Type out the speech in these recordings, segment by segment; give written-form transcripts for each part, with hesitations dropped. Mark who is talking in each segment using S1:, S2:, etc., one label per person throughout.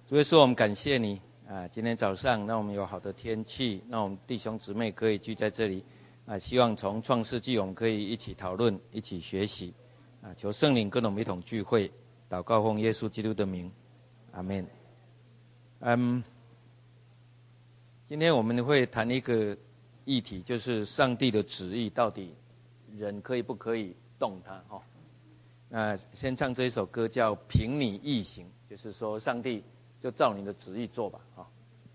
S1: 主耶稣，我们感谢你啊！今天早上，让我们有好的天气，让我们弟兄姊妹可以聚在这里啊！希望从创世纪，我们可以一起讨论，一起学习啊！求圣灵跟我们一同聚会，祷告奉耶稣基督的名，阿们。今天我们会谈一个议题，就是上帝的旨意到底人可以不可以动它？哈，那先唱这一首歌叫《凭你意行》，就是说上帝就照你的旨意做吧，哈。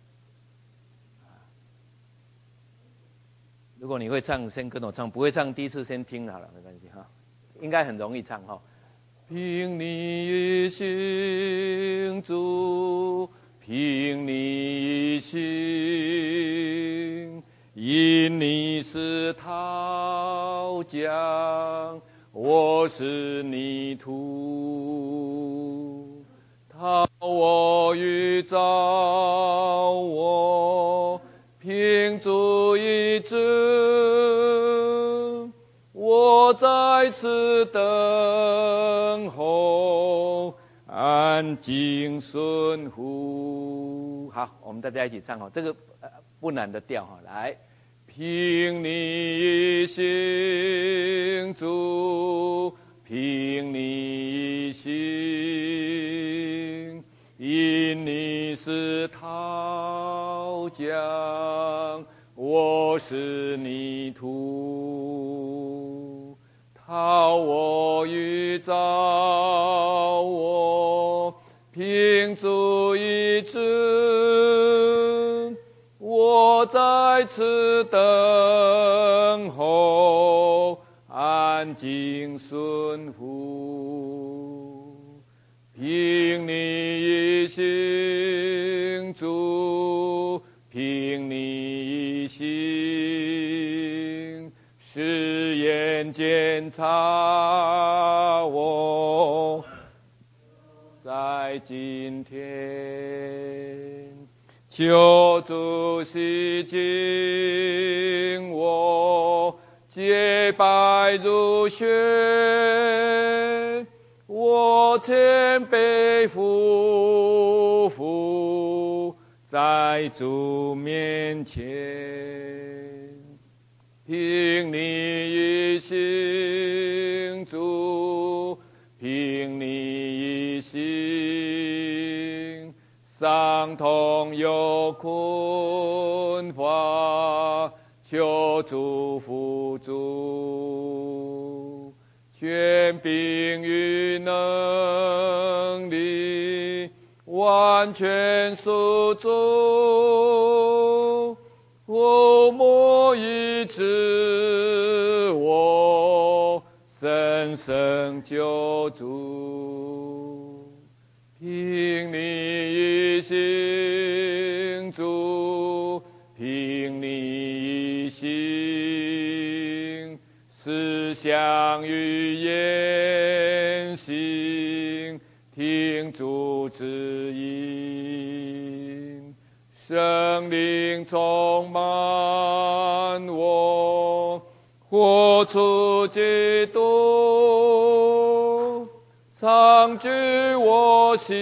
S1: 如果你会唱，先跟我唱；不会唱，第一次先听好了，没关系哈。应该很容易唱哈。凭你意行，主，凭你意行，因你是陶匠，我是泥土。陶我与造我，凭主意志，我在此等候，安静顺服。好，我们大家一起唱这个不难的调哈，来，凭你意行，主，凭你意行，因你是陶匠，我是泥土。陶我与造我，凭主意志，我在此等候，安静顺服。凭你意行，主，凭你意行，试验检查我，在今天，求主洗净我，洁白如雪，我谦卑俯伏在主面前。凭你意行，主，凭你意行，伤痛有困乏，求主扶助。权柄与能力完全属主，我莫医治我，深深救主。凭你意行，主，凭你意行，思想与言行，听主指引。圣灵充满我，活出基督，常居我心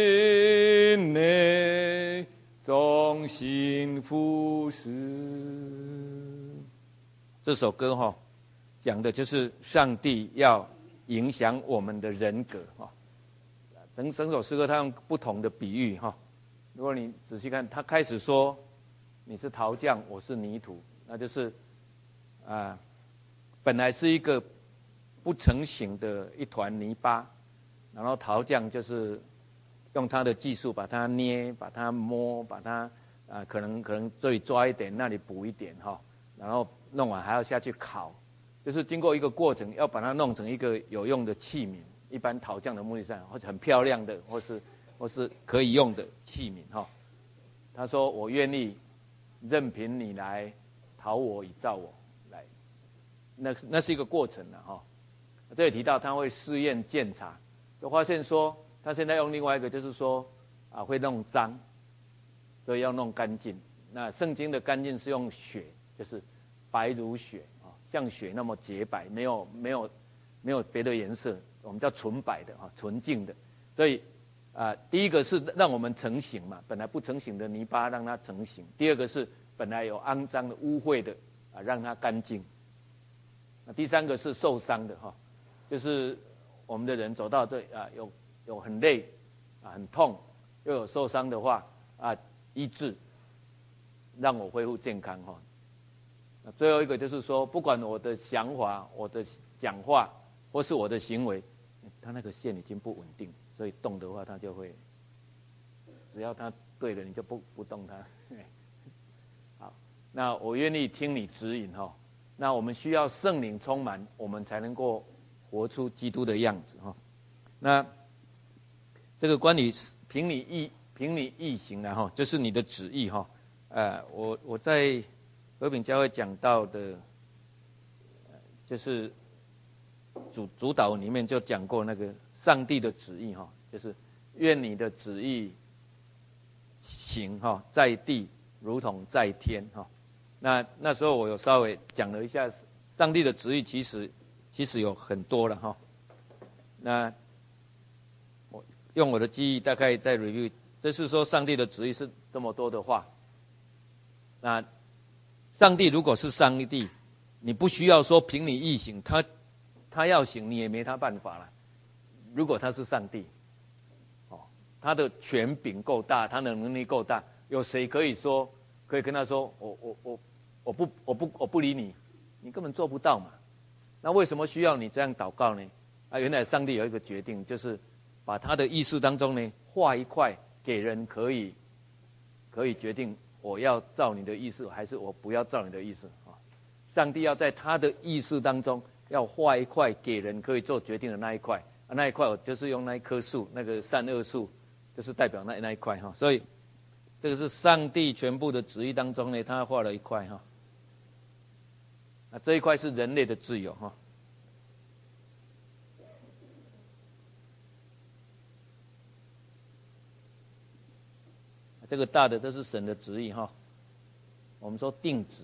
S1: 内，忠心服侍。这首歌讲的就是上帝要影响我们的人格整首诗歌他用不同的比喻如果你仔细看，他开始说你是陶匠，我是泥土，那就是本来是一个不成形的一团泥巴，然后陶匠就是用他的技术把它捏，把它摸，把它可能这里抓一点，那里补一点然后弄完还要下去烤，就是经过一个过程，要把它弄成一个有用的器皿。一般陶匠的目的上，或者很漂亮的，或是可以用的器皿他说我愿意任凭你来陶我以造我来，那是一个过程这里提到他会试验检查，就发现说他现在用另外一个，就是说会弄脏，所以要弄干净。那圣经的干净是用血，就是白如雪像雪那么洁白，没有别的颜色，我们叫纯白的纯净的。所以第一个是让我们成形嘛，本来不成形的泥巴让它成形；第二个是本来有肮脏的、污秽的让它干净；第三个是受伤的就是我们的人走到这有很累很痛，又有受伤的话医治，让我恢复健康最后一个就是说，不管我的想法、我的讲话，或是我的行为，它那个线已经不稳定，所以动的话，它就会，只要它对了，你就不动它。好，那我愿意听你指引那我们需要圣灵充满，我们才能够活出基督的样子那这个关于凭你意行就是你的旨意我在和平教会讲到的，就是主导里面就讲过那个上帝的旨意就是愿你的旨意行在地如同在天那时候我有稍微讲了一下，上帝的旨意其实有很多了那我用我的记忆大概再 review， 这是说上帝的旨意是这么多的话。那上帝如果是上帝，你不需要说凭你意行，他要行你也没他办法了。如果他是上帝他的权柄够大，他的能力够大，有谁可以跟他说我不理你，你根本做不到嘛。那为什么需要你这样祷告呢？原来上帝有一个决定，就是把他的意识当中呢画一块给人可以决定，我要照你的意思，还是我不要照你的意思上帝要在他的意识当中要画一块给人可以做决定的那一块那一块我就是用那一棵树，那个善恶树，就是代表那一块所以这个是上帝全部的旨意当中呢，他画了一块这一块是人类的自由这个大的这是神的旨意我们说定旨。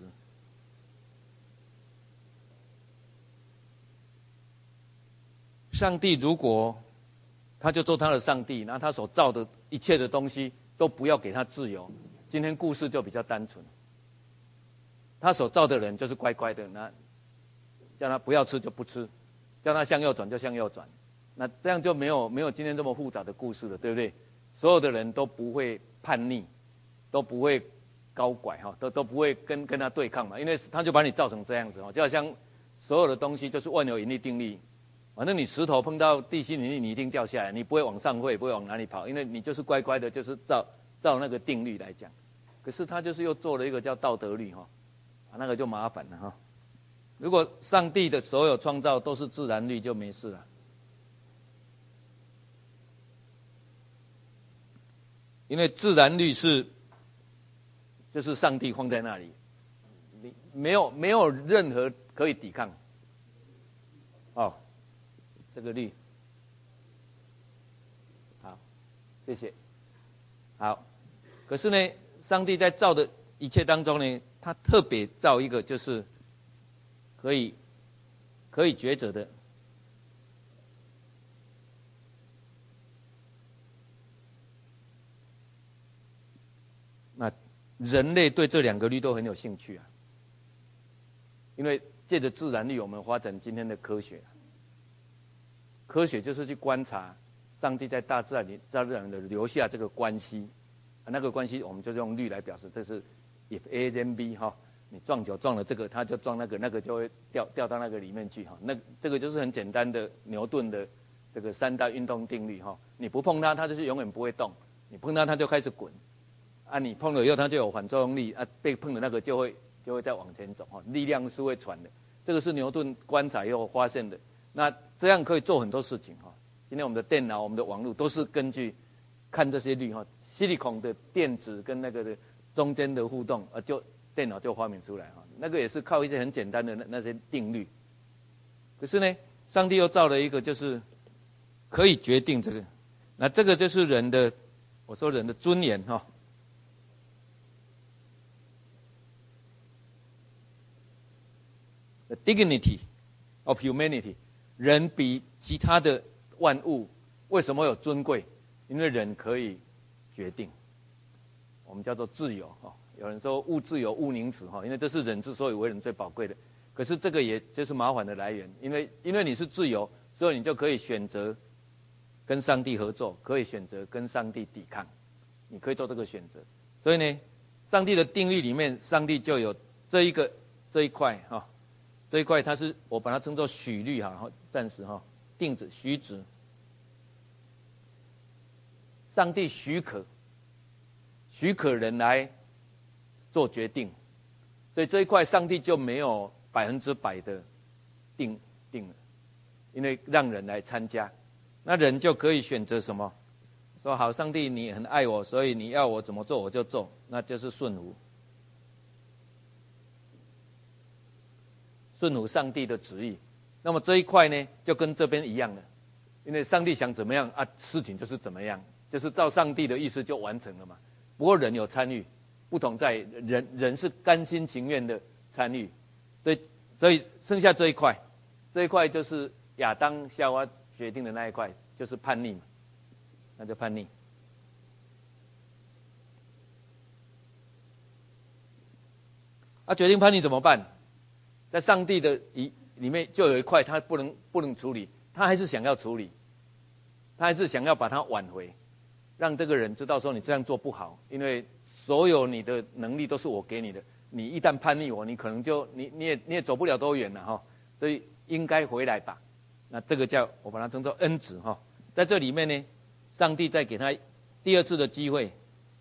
S1: 上帝如果他就做他的上帝，然后他所造的一切的东西都不要给他自由，今天故事就比较单纯。他所造的人就是乖乖的，那叫他不要吃就不吃，叫他向右转就向右转，那这样就没有今天这么复杂的故事了，对不对？所有的人都不会叛逆，都不会高拐都不会跟他对抗嘛，因为他就把你造成这样子就好像所有的东西就是万有引力定律，反正你石头碰到地心引力你一定掉下来，你不会往上会，不会往哪里跑，因为你就是乖乖的，就是照那个定律来讲。可是他就是又做了一个叫道德律那个就麻烦了如果上帝的所有创造都是自然律就没事了。因为自然律就是上帝放在那里，你没有任何可以抵抗。这个律，好，谢谢。好，可是呢，上帝在造的一切当中呢，他特别造一个就是可以抉择的。那人类对这两个律都很有兴趣因为借着自然律，我们发展今天的科学。科学就是去观察上帝在大自然的留下这个关系，那个关系我们就用律来表示，这是 if A then B 你撞球撞了这个，它就撞那个，那个就会掉到那个里面去那这个就是很简单的牛顿的这个三大运动定律你不碰它，它就是永远不会动；你碰它，它就开始滚。你碰了以后，它就有反作用力被碰的那个就会再往前走力量是会传的。这个是牛顿观察以后发现的。那这样可以做很多事情今天我们的电脑、我们的网络都是根据看这些律silicon 的电子跟那个的中间的互动就电脑就发明出来那个也是靠一些很简单的那些定律。可是呢，上帝又造了一个就是可以决定这个，那这个就是人的，我说人的尊严The dignity of humanity， 人比其他的万物为什么有尊贵？ 因为人可以决定，我们叫做自由有人说物自由物宁死因为这是人之所以为人最宝贵的。可是这个也就是麻烦的来源，因为你是自由，所以你就可以选择跟上帝合作，可以选择跟上帝抵抗，你可以做这个选择。所以呢，上帝的定律里面，上帝就有这一块这一块它是我把它称作许律暂时定旨许旨。上帝许可人来做决定，所以这一块上帝就没有100%的定了，因为让人来参加，那人就可以选择什么？说好，上帝你很爱我，所以你要我怎么做我就做，那就是顺服上帝的旨意。那么这一块呢，就跟这边一样了，因为上帝想怎么样事情就是怎么样，就是照上帝的意思就完成了嘛。不过人有参与，不同在人是甘心情愿的参与，所以剩下这一块就是亚当夏娃决定的那一块，就是叛逆嘛，那就叛逆。决定叛逆怎么办？在上帝的里面就有一块他不能处理，他还是想要处理，他还是想要把它挽回，让这个人知道说你这样做不好，因为所有你的能力都是我给你的，你一旦叛逆我，你可能就你也走不了多远了所以应该回来吧。那这个我把它称作恩旨在这里面呢，上帝再给他第二次的机会。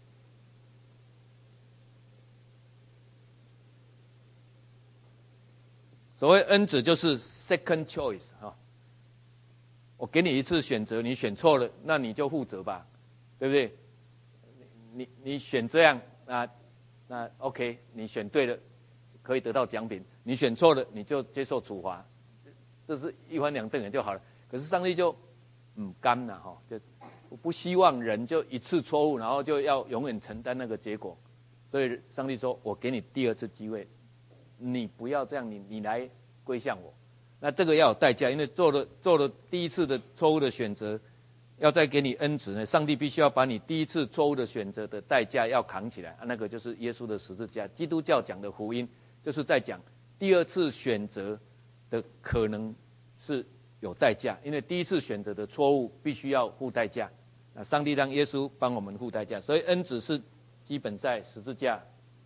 S1: 所谓恩旨就是 second choice 我给你一次选择，你选错了，那你就负责吧，对不对？你选这样，那 OK， 你选对了，可以得到奖品；你选错了，你就接受处罚，这是一翻两瞪眼就好了。可是上帝就甘了就不希望人就一次错误，然后就要永远承担那个结果。所以上帝说：“我给你第二次机会。”你不要这样，你来归向我。那这个要有代价，因为做了第一次的错误的选择，要再给你恩旨呢，上帝必须要把你第一次错误的选择的代价要扛起来那个就是耶稣的十字架。基督教讲的福音就是在讲第二次选择的可能是有代价，因为第一次选择的错误必须要付代价。那上帝让耶稣帮我们付代价，所以恩旨是基本在十字架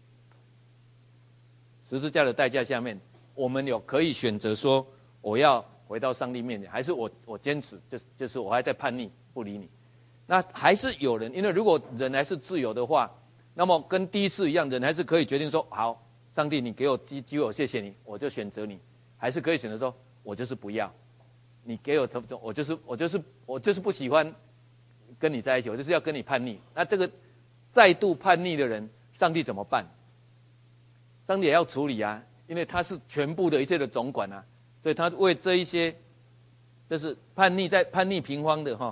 S1: 的代价下面，我们可以选择说，我要回到上帝面前，还是我坚持，就是我还在叛逆不理你。那还是有人，因为如果人还是自由的话，那么跟第一次一样，人还是可以决定说，好，上帝你给我机会，我谢谢你，我就选择你。还是可以选择说，我就是不要，你给我我就是不喜欢跟你在一起，我就是要跟你叛逆。那这个再度叛逆的人，上帝怎么办？上帝也要处理因为他是全部的一切的总管所以他为这一些就是叛逆平方的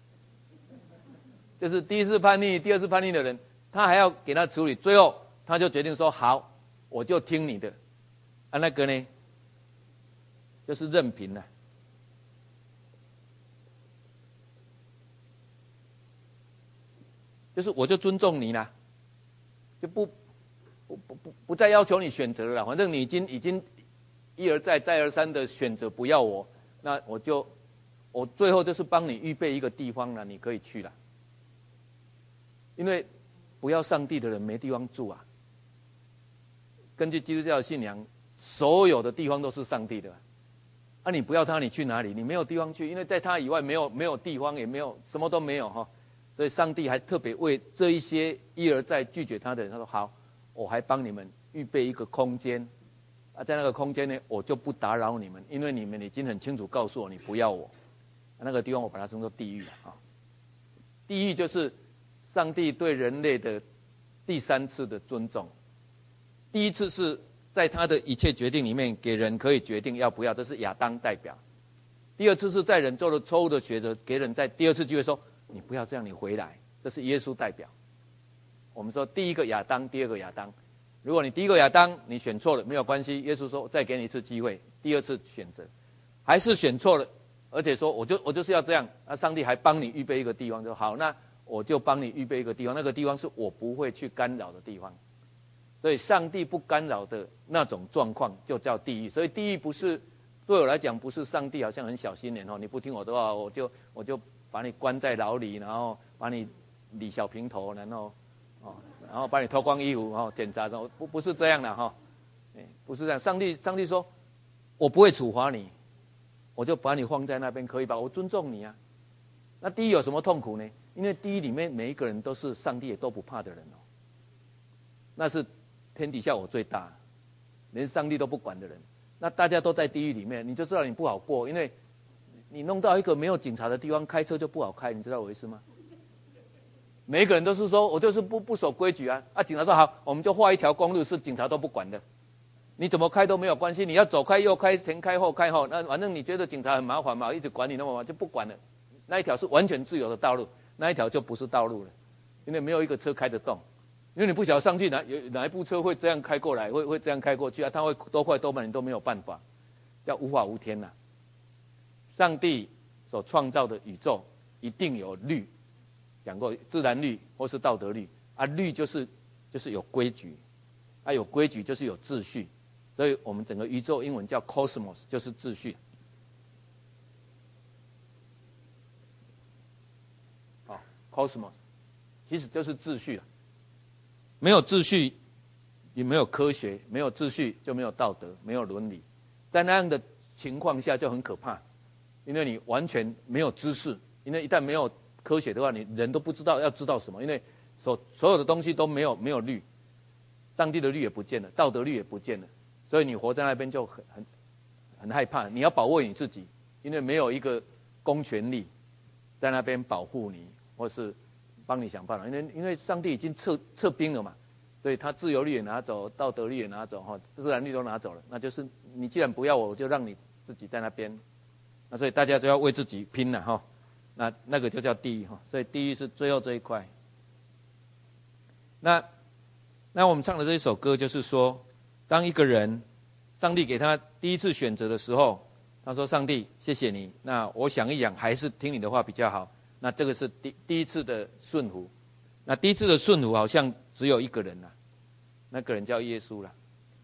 S1: 就是第一次叛逆、第二次叛逆的人，他还要给他处理，最后他就决定说：好，我就听你的那个呢，就是任凭了，就是我就尊重你啦，就不再要求你选择了啦，反正你已经一而再再而三的选择不要我，那我最后就是帮你预备一个地方了，你可以去了。因为不要上帝的人没地方住根据基督教的信仰，所有的地方都是上帝的你不要他，你去哪里？你没有地方去，因为在他以外没有地方，也没有什么都没有所以上帝还特别为这一些一而再拒绝他的人，他说：好，我还帮你们预备一个空间在那个空间呢，我就不打扰你们，因为你们已经很清楚告诉我你不要我那个地方我把它称作地狱地狱就是上帝对人类的第三次的尊重。第一次是在他的一切决定里面给人可以决定要不要，这是亚当代表。第二次是在人做了错误的抉择，给人在第二次机会说你不要这样，你回来，这是耶稣代表。我们说第一个亚当，第二个亚当。如果你第一个亚当你选错了没有关系，耶稣说再给你一次机会，第二次选择还是选错了， 而且说我就是要这样，那上帝还帮你预备一个地方，就好，那我就帮你预备一个地方，那个地方是我不会去干扰的地方。所以上帝不干扰的那种状况就叫地狱。所以地狱不是对我来讲，不是上帝好像很小心眼哦，你不听我的话，我就把你关在牢里，然后把你理小平头，然后把你脱光衣服，然后检查，不是这样的哈，不是这样。上帝说，我不会处罚你，我就把你放在那边，可以吧？我尊重你啊。那地狱有什么痛苦呢？因为地狱里面每一个人都是上帝也都不怕的人哦，那是天底下我最大，连上帝都不管的人，那大家都在地狱里面，你就知道你不好过，因为你弄到一个没有警察的地方，开车就不好开，你知道我意思吗？每一个人都是说我就是不守规矩啊，警察说好，我们就画一条公路是警察都不管的，你怎么开都没有关系，你要左开右开前开后开那反正你觉得警察很麻烦嘛，一直管你那么麻烦就不管了，那一条是完全自由的道路，那一条就不是道路了，因为没有一个车开得动。因为你不晓得上去哪一部车会这样开过来，会这样开过去啊？它会多快多慢，你都没有办法，叫无法无天呐。上帝所创造的宇宙一定有律，讲过自然律或是道德律啊，律就是有规矩，啊有规矩就是有秩序，所以我们整个宇宙英文叫 cosmos， 就是秩序。cosmos 其实就是秩序了。没有秩序，也没有科学；没有秩序，就没有道德，没有伦理。在那样的情况下就很可怕，因为你完全没有知识。因为一旦没有科学的话，你人都不知道要知道什么。因为所有的东西都没有律，上帝的律也不见了，道德律也不见了，所以你活在那边就很害怕。你要保卫你自己，因为没有一个公权力在那边保护你，或是帮你想办法，因为上帝已经撤兵了嘛，所以他自由律也拿走，道德律也拿走，自然律都拿走了，那就是你既然不要我就让你自己在那边，那所以大家就要为自己拼了哈，那个就叫地狱哈，所以地狱是最后这一块。那我们唱的这一首歌就是说，当一个人上帝给他第一次选择的时候，他说上帝谢谢你，那我想一想还是听你的话比较好。那这个是第一次的顺服，那第一次的顺服好像只有一个人啦，那个人叫耶稣啦。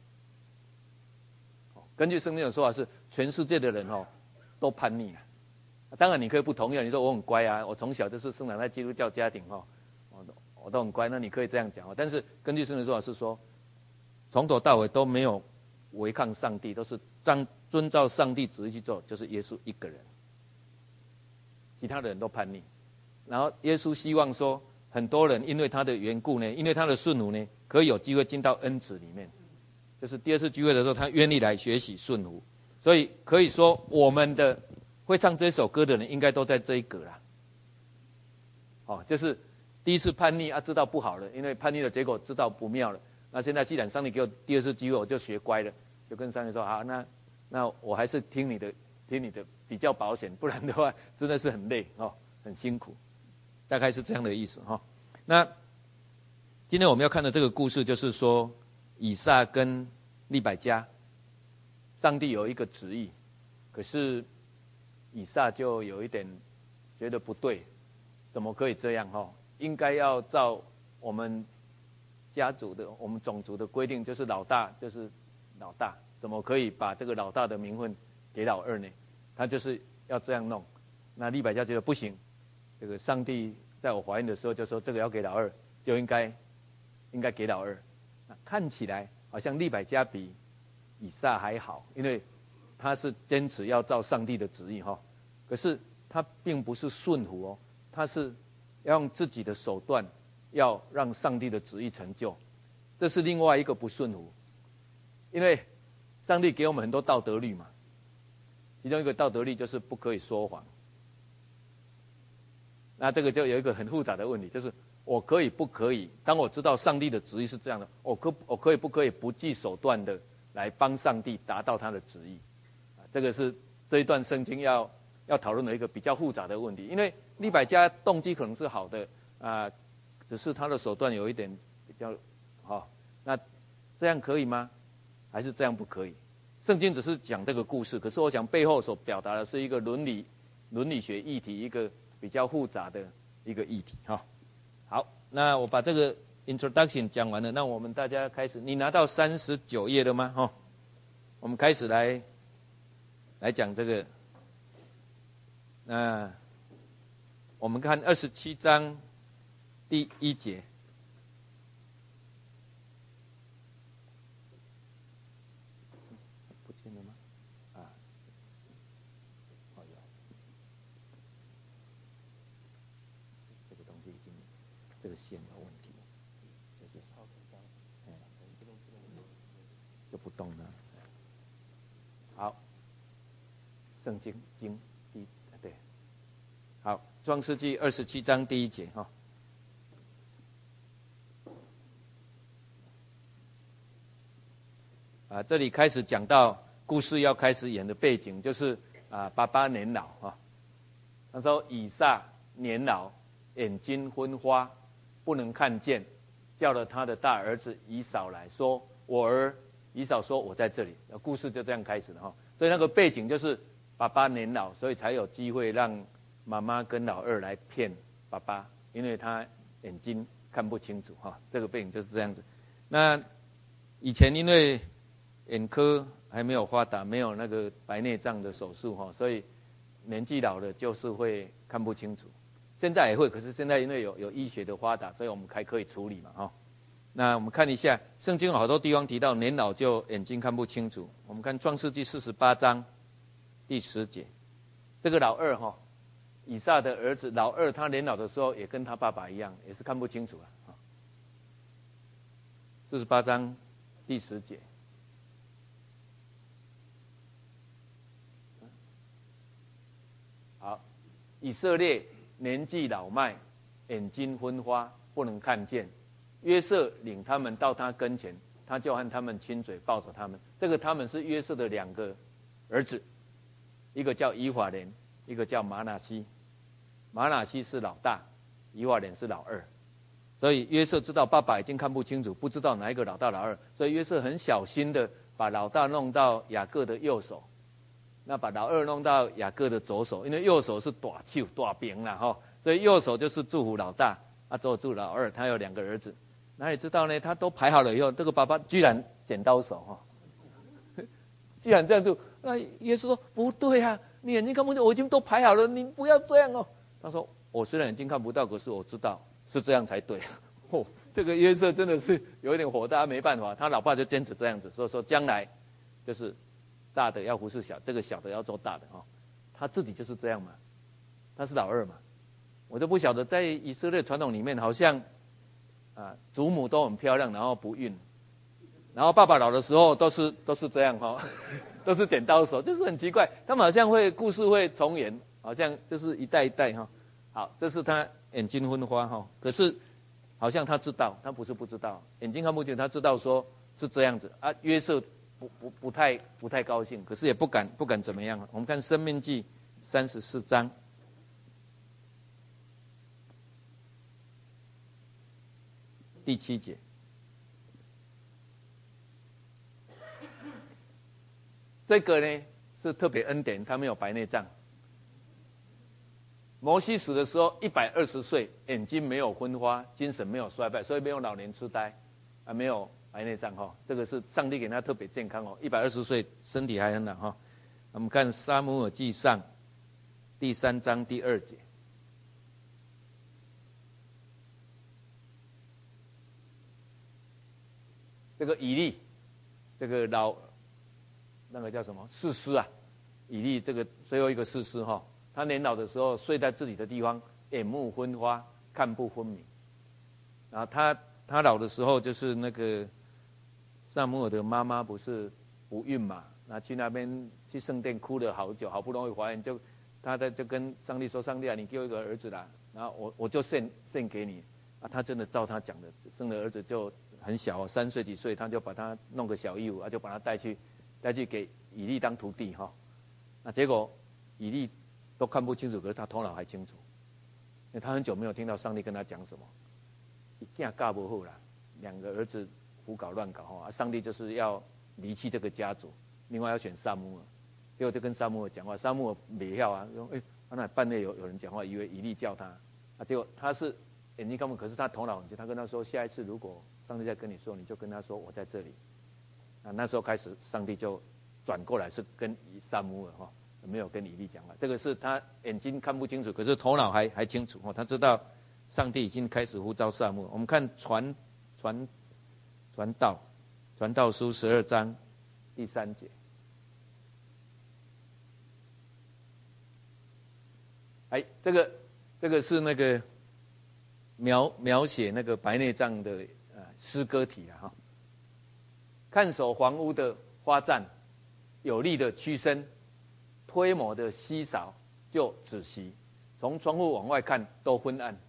S1: 根据圣经的说法是，全世界的人都叛逆了。当然你可以不同意，你说我很乖啊，我从小就是生长在基督教家庭我都很乖，那你可以这样讲。但是根据圣经的说法是说，从头到尾都没有违抗上帝，都是遵照上帝旨意去做，就是耶稣一个人。其他的人都叛逆，然后耶稣希望说，很多人因为他的缘故呢，因为他的顺服呢，可以有机会进到恩慈里面。就是第二次聚会的时候，他愿意来学习顺服，所以可以说，我们的会唱这首歌的人，应该都在这一格啦。就是第一次叛逆知道不好了，因为叛逆的结果知道不妙了。那现在既然上帝给我第二次机会，我就学乖了，就跟上帝说好，那我还是听你的比较保险，不然的话真的是很累很辛苦，大概是这样的意思那今天我们要看的这个故事，就是说以撒跟利百加，上帝有一个旨意，可是以撒就有一点觉得不对，怎么可以这样应该要照我们家族的、我们种族的规定，就是老大就是老大，怎么可以把这个老大的名分给老二呢？他就是要这样弄。那利百加觉得不行，这个上帝在我怀孕的时候就说这个要给老二，就应该给老二。看起来好像利百加比以撒还好，因为他是坚持要照上帝的旨意可是他并不是顺服他是要用自己的手段要让上帝的旨意成就，这是另外一个不顺服。因为上帝给我们很多道德律嘛，其中一个道德律就是不可以说谎。那这个就有一个很复杂的问题，就是我可以不可以？当我知道上帝的旨意是这样的，我可以不可以不计手段的来帮上帝达到他的旨意？这个是这一段圣经要讨论的一个比较复杂的问题。因为利百加动机可能是好的只是他的手段有一点比较那这样可以吗？还是这样不可以？圣经只是讲这个故事，可是我想背后所表达的是一个伦理伦理学议题一个比较复杂的一个议题哈。好，那我把这个 introduction 讲完了，那我们大家开始。你拿到39页了吗？哈，我们开始来讲这个。那我们看27章第1节。不见了吗？啊，哦有，这个东西已经这个线有问题，就是就不动了。好，圣经对，好，创世纪27章第1节哈。这里开始讲到故事要开始演的背景，就是爸爸年老啊。那时候以撒年老，眼睛昏花，不能看见，叫了他的大儿子以扫来说：“我儿。”以扫说：“我在这里。”故事就这样开始了哈。所以那个背景就是爸爸年老，所以才有机会让妈妈跟老二来骗爸爸，因为他眼睛看不清楚哈。这个背景就是这样子。那以前因为眼科还没有发达，没有那个白内障的手术哈，所以年纪老了就是会看不清楚。现在也会，可是现在因为有医学的发达，所以我们还可以处理嘛哈。那我们看一下，圣经有好多地方提到年老就眼睛看不清楚。我们看创世纪48章第10节，这个老二哈，以撒的儿子老二，他年老的时候也跟他爸爸一样，也是看不清楚了。48章第10节。好，以色列年纪老迈，眼睛昏花，不能看见。约瑟领他们到他跟前，他就和他们亲嘴，抱着他们。这个他们是约瑟的2个儿子，一个叫以法莲，一个叫玛拿西。玛拿西是老大，以法莲是老二。所以约瑟知道爸爸已经看不清楚，不知道哪一个老大老二，所以约瑟很小心的把老大弄到雅各的右手，那把老二弄到雅各的左手，因为右手是大手大柄啦哈，所以右手就是祝福老大，左手祝老二。他有2个儿子，哪里知道呢？他都排好了以后，这个爸爸居然剪刀手哈，居然这样做。那耶稣说不对啊，你眼睛看不见，我已经都排好了，你不要这样哦。他说我虽然眼睛看不到，可是我知道是这样才对。这个约瑟真的是有一点火大，没办法，他老爸就坚持这样子，所以说将来就是大的要服侍小，这个小的要做大的哈。他自己就是这样嘛，他是老二嘛。我就不晓得在以色列传统里面，好像祖母都很漂亮，然后不孕，然后爸爸老的时候都是这样哈，都是剪刀手，就是很奇怪。他们好像故事会重演，好像就是一代一代哈。好，这是他眼睛昏花哈，可是好像他知道，他不是不知道，眼睛看不见，他知道说是这样子啊。约瑟不太高兴，可是也不敢怎么样。我们看《申命记》34章第7节，这个呢是特别恩典，他没有白内障。摩西死的时候120岁，眼睛没有昏花，精神没有衰败，所以没有老年痴呆，没有白内障哈。这个是上帝给他特别健康哦，120岁身体还很好哈。我们看撒母耳记上第3章第2节，这个以利，这个那个叫什么士师啊？以利这个最后一个士师哈。他年老的时候睡在自己的地方，眼目昏花，看不分明。然后他老的时候，就是那个撒母耳的妈妈不是不孕嘛，那去那边去圣殿哭了好久，好不容易怀孕，就跟上帝说：“上帝啊，你给我一个儿子啦，然后我就献给你。”他真的照他讲的，生的儿子就很小，3岁几岁，他就把他弄个小衣服，就把他带去给以利当徒弟哈。那结果以利都看不清楚，可是他头脑还清楚，因为他很久没有听到上帝跟他讲什么。一囝嫁不好啦，2个儿子胡搞乱搞哈，上帝就是要离弃这个家族，另外要选撒母耳，结果就跟撒母耳讲话，撒母耳不要啊，说那半夜有人讲话，以为以利叫他，结果他是眼睛看不，可是他头脑很清，他跟他说，下一次如果上帝再跟你说，你就跟他说我在这里。那时候开始，上帝就转过来是跟撒母耳哈，没有跟以利讲话。这个是他眼睛看不清楚，可是头脑还清楚哈，他知道上帝已经开始呼召撒母耳。我们看传道书12章第3节。这个是那个描写那个白内障的诗歌体哈。看守房屋的花站，有力的屈伸，推磨的稀少就止息。从窗户往外看都昏暗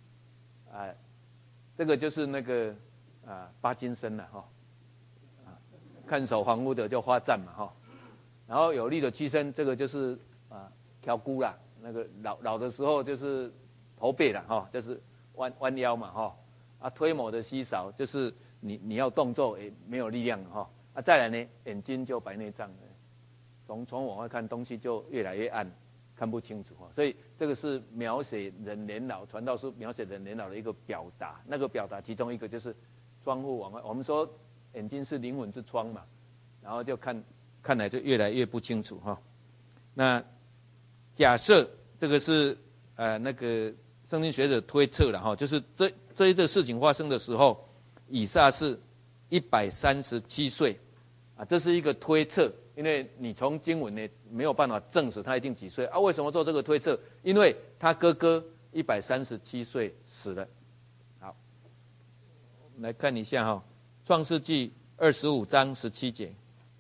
S1: 这个就是那个巴金森了哈。看守房屋的叫花站嘛哈。然后有力的屈伸，这个就是挑骨啦。那个老的时候就是驼背了哈，就是弯腰嘛哈。推磨的稀少，就是你要动作也没有力量哈。再来呢，眼睛就白内障了，从往外看东西就越来越暗，看不清楚哈。所以这个是描写人年老，传道书描写人年老的一个表达。那个表达其中一个就是窗户往外，我们说眼睛是灵魂之窗嘛，然后就看来就越来越不清楚哈。那假设这个是那个圣经学者推测了哈，就是这一个事情发生的时候，以撒是137岁这是一个推测，因为你从经文呢没有办法证实他一定几岁为什么做这个推测？因为他哥哥137岁死了。好，我们来看一下哈，创世纪25章17节，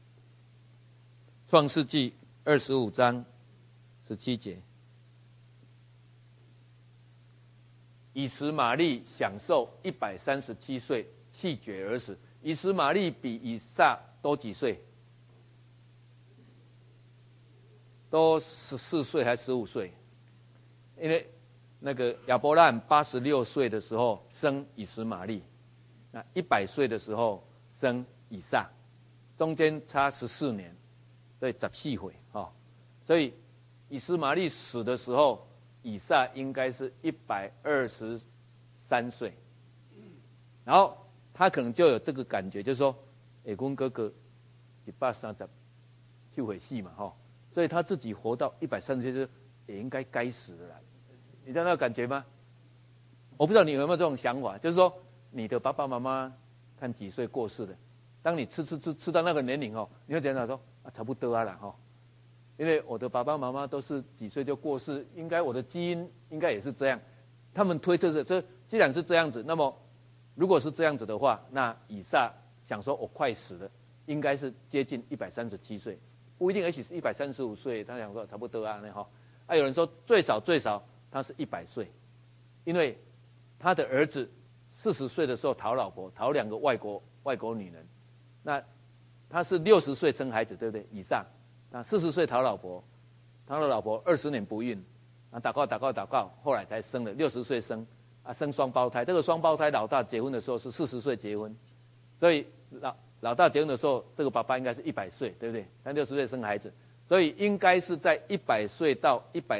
S1: 创世纪25章17节，以实玛利享受137岁，气绝而死。以实玛利比以撒多几岁？都14岁还是15岁？因为那个亚伯拉罕86岁的时候生以实玛利，那100岁的时候生以撒，中间差14年，所以14岁所以以实玛利死的时候，以撒应该是123岁，然后他可能就有这个感觉，就是说，我哥哥137岁死嘛所以他自己活到130岁，就也应该死了啦。你知道那个感觉吗？我不知道你有没有这种想法，就是说，你的爸爸妈妈看几岁过世的，当你吃到那个年龄你会讲说差不多啦因为我的爸爸妈妈都是几岁就过世，应该我的基因应该也是这样。他们推测是这既然是这样子，那么如果是这样子的话，那以撒想说我快死了，应该是接近137岁，不一定，也许是135岁。他想说差不多有人说最少他是100岁，因为他的儿子40岁的时候讨老婆，讨2个外国女人，那他是60岁生孩子，对不对？以撒。那40岁讨老婆，他的老婆20年不孕，祷告，后来才生了，60岁生生双胞胎。这个双胞胎老大结婚的时候是40岁结婚，所以老大结婚的时候，这个爸爸应该是100岁，对不对？他60岁生孩子，所以应该是在100岁到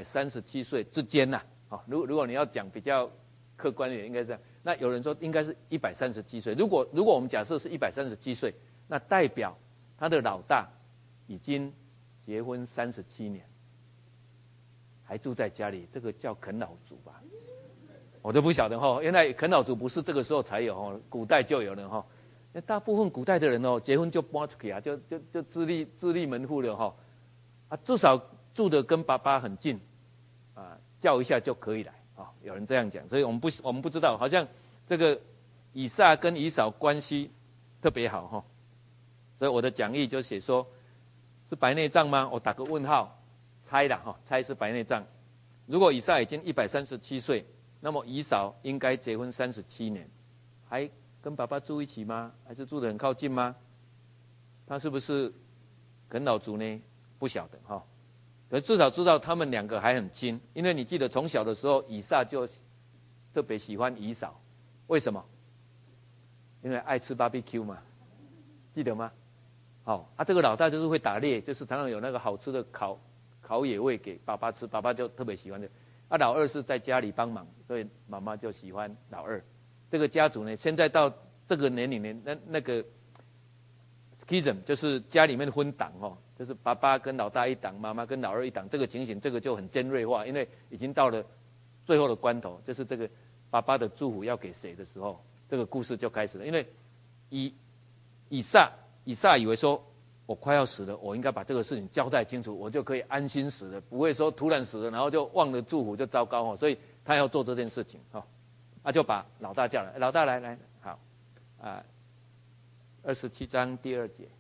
S1: 137岁之间呐。如果你要讲比较客观一点，应该是这样。那有人说应该是137岁。如果我们假设是137岁，那代表他的老大已经结婚37年，还住在家里，这个叫啃老族吧？我都不晓得原来啃老族不是这个时候才有古代就有了那大部分古代的人结婚就搬出去就自立门户了至少住的跟爸爸很近叫一下就可以来有人这样讲，所以我们不知道，好像这个以撒跟以扫关系特别好所以我的讲义就写说。是白内障吗？我打个问号，猜啦猜是白内障。如果以撒已经137岁，那么以扫应该结婚37年，还跟爸爸住一起吗？还是住得很靠近吗？他是不是啃老族呢？不晓得可是至少知道他们2个还很亲，因为你记得从小的时候，以撒就特别喜欢以扫，为什么？因为爱吃 BBQ 嘛，记得吗？这个老大就是会打猎，就是常常有那个好吃的烤野味给爸爸吃，爸爸就特别喜欢的。啊，老二是在家里帮忙，所以妈妈就喜欢老二。这个家族呢，现在到这个年龄呢，那个 schism 就是家里面的分党哦，就是爸爸跟老大一党，妈妈跟老二一党，这个情形这个就很尖锐化，因为已经到了最后的关头，就是这个爸爸的祝福要给谁的时候，这个故事就开始了。因为以撒以为说，我快要死了，我应该把这个事情交代清楚，我就可以安心死了，不会说突然死了，然后就忘了祝福就糟糕哦。所以他要做这件事情哈，他就把老大叫来，老大来，好啊，27章第2节。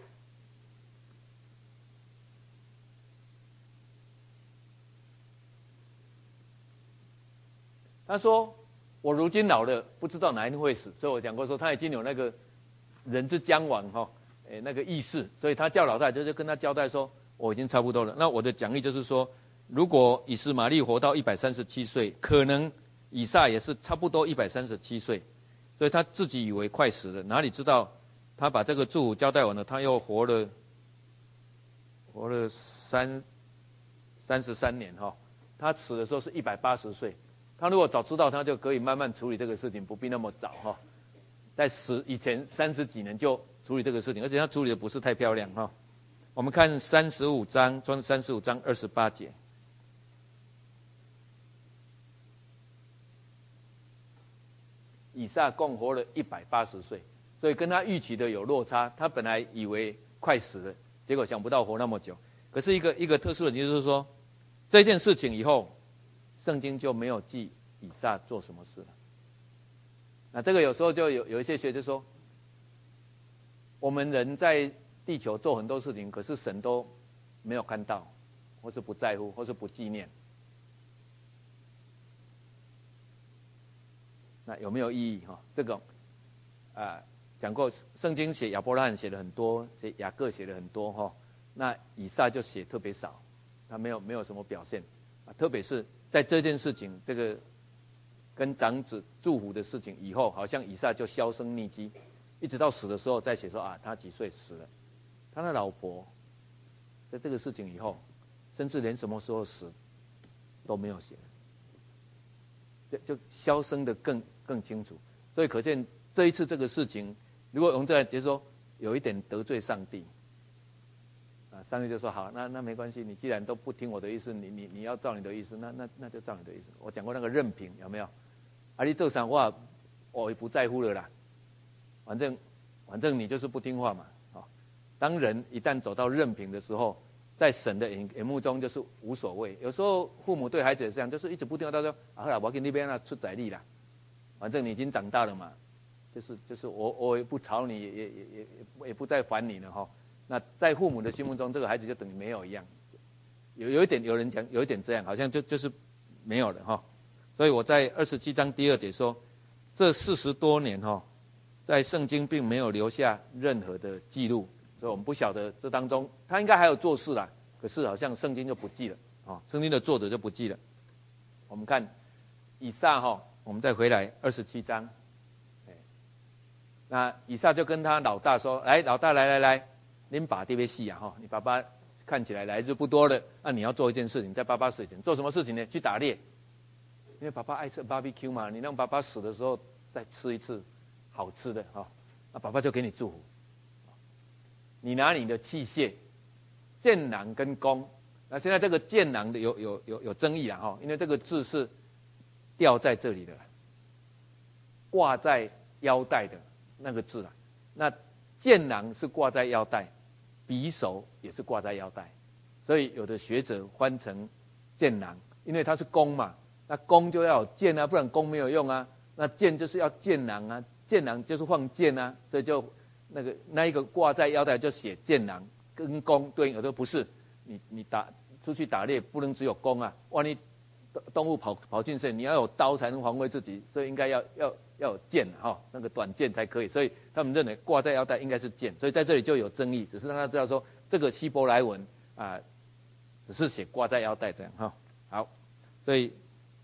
S1: 他说：“我如今老了，不知道哪一天会死。”所以我讲过说，他已经有那个人之将亡哈，那个意识，所以他叫老大就是跟他交代说，我已经差不多了。那我的奖励就是说，如果以实玛利活到137岁，可能以撒也是差不多137岁，所以他自己以为快死了，哪里知道他把这个祝福交代完了，他又活了33年哈。他死的时候是180岁。他如果早知道，他就可以慢慢处理这个事情，不必那么早哈。在死以前30几年就处理这个事情，而且他处理的不是太漂亮哈。我们看35章28节。以撒共活了180岁，所以跟他预期的有落差。他本来以为快死了，结果想不到活那么久。可是一个特殊的就是说，这件事情以后，圣经就没有记以撒做什么事了。那这个有时候就有一些学者说，我们人在地球做很多事情，可是神都没有看到，或是不在乎，或是不纪念。那有没有意义哈？这个讲过，圣经写亚伯拉罕写了很多，写雅各写了很多哈。那以撒就写特别少，他没有什么表现啊。特别是在这件事情，这个跟长子祝福的事情以后，好像以撒就销声匿迹，一直到死的时候再写说啊，他几岁死了，他的老婆在这个事情以后，甚至连什么时候死都没有写，就销声的更清楚。所以可见这一次这个事情，如果我们再来就是说有一点得罪上帝。上帝就说好，那没关系，你既然都不听我的意思，你要照你的意思，那就照你的意思。我讲过那个任凭有没有？你这场话我也不在乎了啦，反正你就是不听话嘛。当人一旦走到任凭的时候，在神的眼目中就是无所谓。有时候父母对孩子也是这样，就是一直不听话，他说好了，我给你那边出宰力啦，反正你已经长大了嘛，就是我也不吵你，也不再烦你了哈。那在父母的心目中，这个孩子就等于没有一样，有一点有人讲有一点这样，好像就是没有了哈。所以我在27章第2节说，这40多年哈，在圣经并没有留下任何的记录，所以我们不晓得这当中他应该还有做事啦，可是好像圣经就不记了啊，圣经的作者就不记了。我们看以撒哈，我们再回来27章，那以撒就跟他老大说：“来，老大来。”您把这边戏啊哈，你爸爸看起来来日不多了，那你要做一件事情，在爸爸死前做什么事情呢？去打猎，因为爸爸爱吃 barbecue 嘛，你让爸爸死的时候再吃一次好吃的哈，那爸爸就给你祝福。你拿你的器械，箭囊跟弓，那现在这个箭囊的有争议啦哈，因为这个字是吊在这里的，挂在腰带的那个字啦，那箭囊是挂在腰带。匕首也是挂在腰带，所以有的学者翻成箭囊，因为它是弓嘛，那弓就要有箭啊，不然弓没有用啊。那箭就是要箭囊啊，箭囊就是放箭啊，所以就那一个挂在腰带就写箭囊，跟弓对应。有的不是，你出去打猎不能只有弓啊，万一动物跑进身，你要有刀才能防卫自己，所以应该要有剑哈，那个短剑才可以。所以他们认为挂在腰带应该是剑，所以在这里就有争议。只是让他知道说，这个希伯来文只是写挂在腰带这样哈。好，所以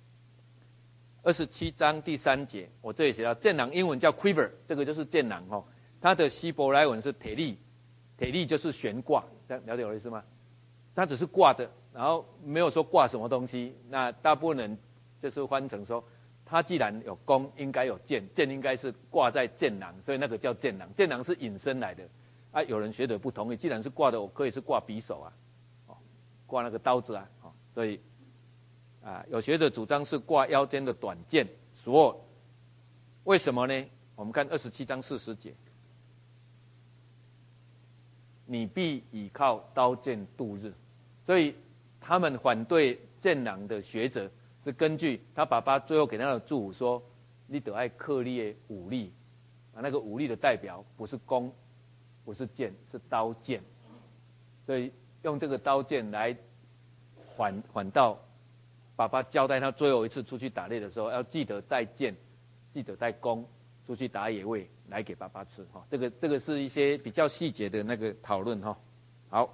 S1: 27章第3节，我这里写到箭囊，英文叫 quiver， 这个就是箭囊哈。它的希伯来文是铁力，铁力就是悬挂，了解我的意思吗？它只是挂着， 然后没有说挂什么东西，那大部分人就是翻成说，它既然有弓，应该有箭，箭应该是挂在箭囊，所以那个叫箭囊。箭囊是引申来的啊。有人学者不同意，既然是挂的，我可以是挂匕首啊，挂那个刀子啊，所以啊，有学者主张是挂腰间的短剑。所为什么呢？我们看27章40节，你必倚靠刀剑度日。所以他们反对剑囊的学者是根据他爸爸最后给他的祝福说，你得爱克立武力啊，那个武力的代表不是弓，不是剑，是刀剑。所以用这个刀剑来反倒爸爸交代他最后一次出去打猎的时候，要记得带剑，记得带弓，出去打野味来给爸爸吃。这个是一些比较细节的那个讨论。好，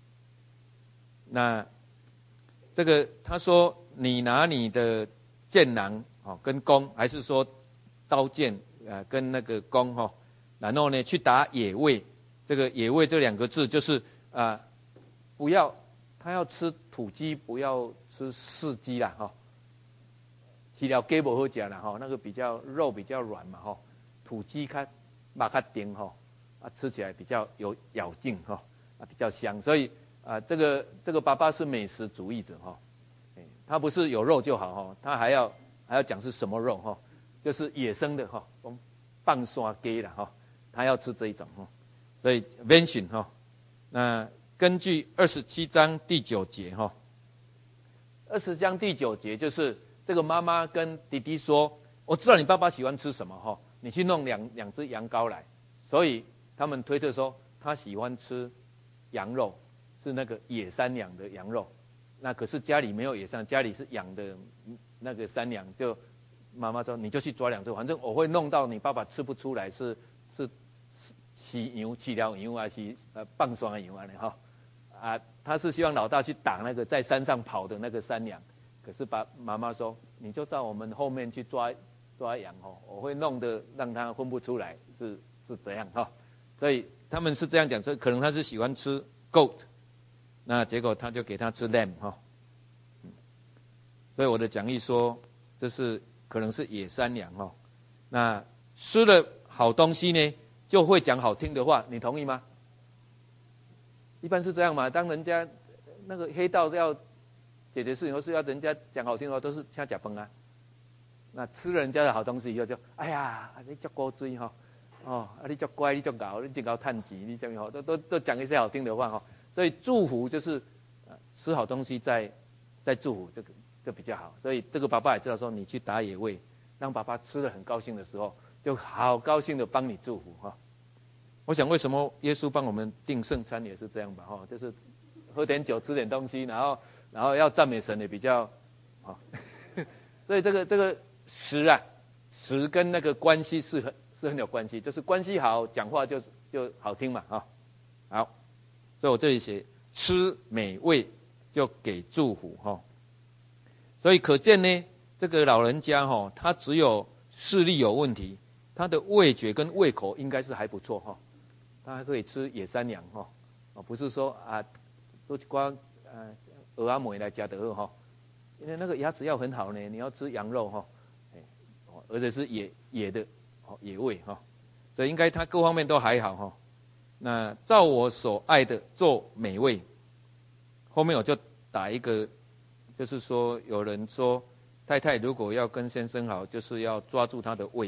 S1: 那这个他说你拿你的剑囊跟弓，还是说刀剑跟那个弓然后呢去打野味。这个野味这2个字就是不要他要吃土鸡，不要吃四鸡啦饲料鸡不好吃啦那个比较肉比较软嘛土鸡它肉较硬吃起来比较有咬劲比较香。所以这个爸爸是美食主义者他不是有肉就好他还要讲是什么肉就是野生的放山鸡啦他要吃这一种所以 mention 那根据27章第9节20章第9节就是这个妈妈跟弟弟说，我知道你爸爸喜欢吃什么你去弄两只羊羔来。所以他们推测说他喜欢吃羊肉，是那个野山羊的羊肉。那可是家里没有野山，家里是养的那个山羊，就妈妈说你就去抓2只，反正我会弄到你爸爸吃不出来是饲料羊还是放山的羊他是希望老大去打那个在山上跑的那个山羊。可是妈妈说你就到我们后面去抓羊我会弄得让他分不出来是怎样所以他们是这样讲，可能他是喜欢吃 goat， 那结果他就给他吃 lamb 所以我的讲义说这是可能是野山羊那吃了好东西呢就会讲好听的话，你同意吗？一般是这样嘛。当人家那个黑道要解决事情，或是要人家讲好听的话，都是请吃饭啊。那吃了人家的好东西以后就，哎呀，你叫高追你叫乖，你叫搞，你真搞趁钱，你这样都讲一些好听的话所以祝福就是吃好东西再祝福，这个比较好。所以这个爸爸也知道说，你去打野味，让爸爸吃得很高兴的时候，就好高兴的帮你祝福我想为什么耶稣帮我们订圣餐也是这样吧就是喝点酒吃点东西，然后要赞美神也比较所以这个食跟那个关系是很有关系，就是关系好讲话就好听嘛好，所以我这里写吃美味就给祝福所以可见呢这个老人家他只有视力有问题，他的味觉跟胃口应该是还不错他还可以吃野山羊不是说都光鹅啊梅来加的因为那个牙齿要很好呢，你要吃羊肉而且是野的野味所以应该他各方面都还好那照我所爱的做美味，后面我就打一个，就是说有人说太太如果要跟先生好，就是要抓住他的胃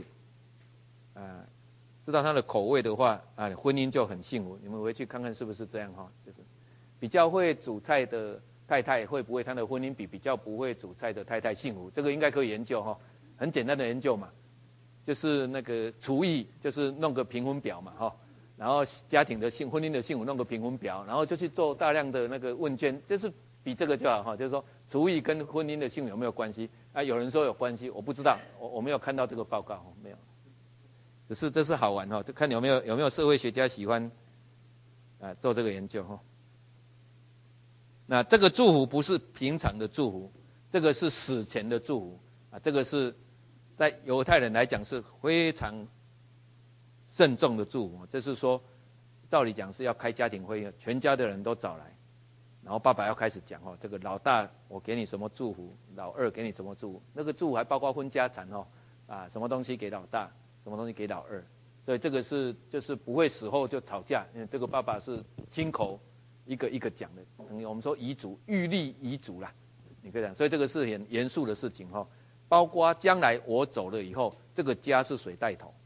S1: 知道他的口味的话婚姻就很幸福。你们回去看看是不是这样就是比较会煮菜的太太会不会她的婚姻比较不会煮菜的太太幸福？这个应该可以研究很简单的研究嘛，就是那个厨艺，就是弄个评分表嘛然后家庭的婚姻的幸福弄个评分表，然后就去做大量的那个问卷，就是比这个就好就是说厨艺跟婚姻的幸福有没有关系有人说有关系，我不知道，我没有看到这个报告没有。只是这是好玩就看有没有社会学家喜欢做这个研究那这个祝福不是平常的祝福，这个是死前的祝福这个是在犹太人来讲是非常慎重的祝福。就是说照理讲是要开家庭会议，全家的人都找来， 然后爸爸要开始讲这个老大我给你什么祝福，老二给你什么祝福，那个祝福还包括分家产什么东西给老大，什么东西给老二，所以这个就是不会死后就吵架，因为这个爸爸是亲口一个一个讲的，等于我们说遗嘱预立遗嘱啦，你可以讲，所以这个是很严肃的事情包括将来我走了以后，这个家是谁带头，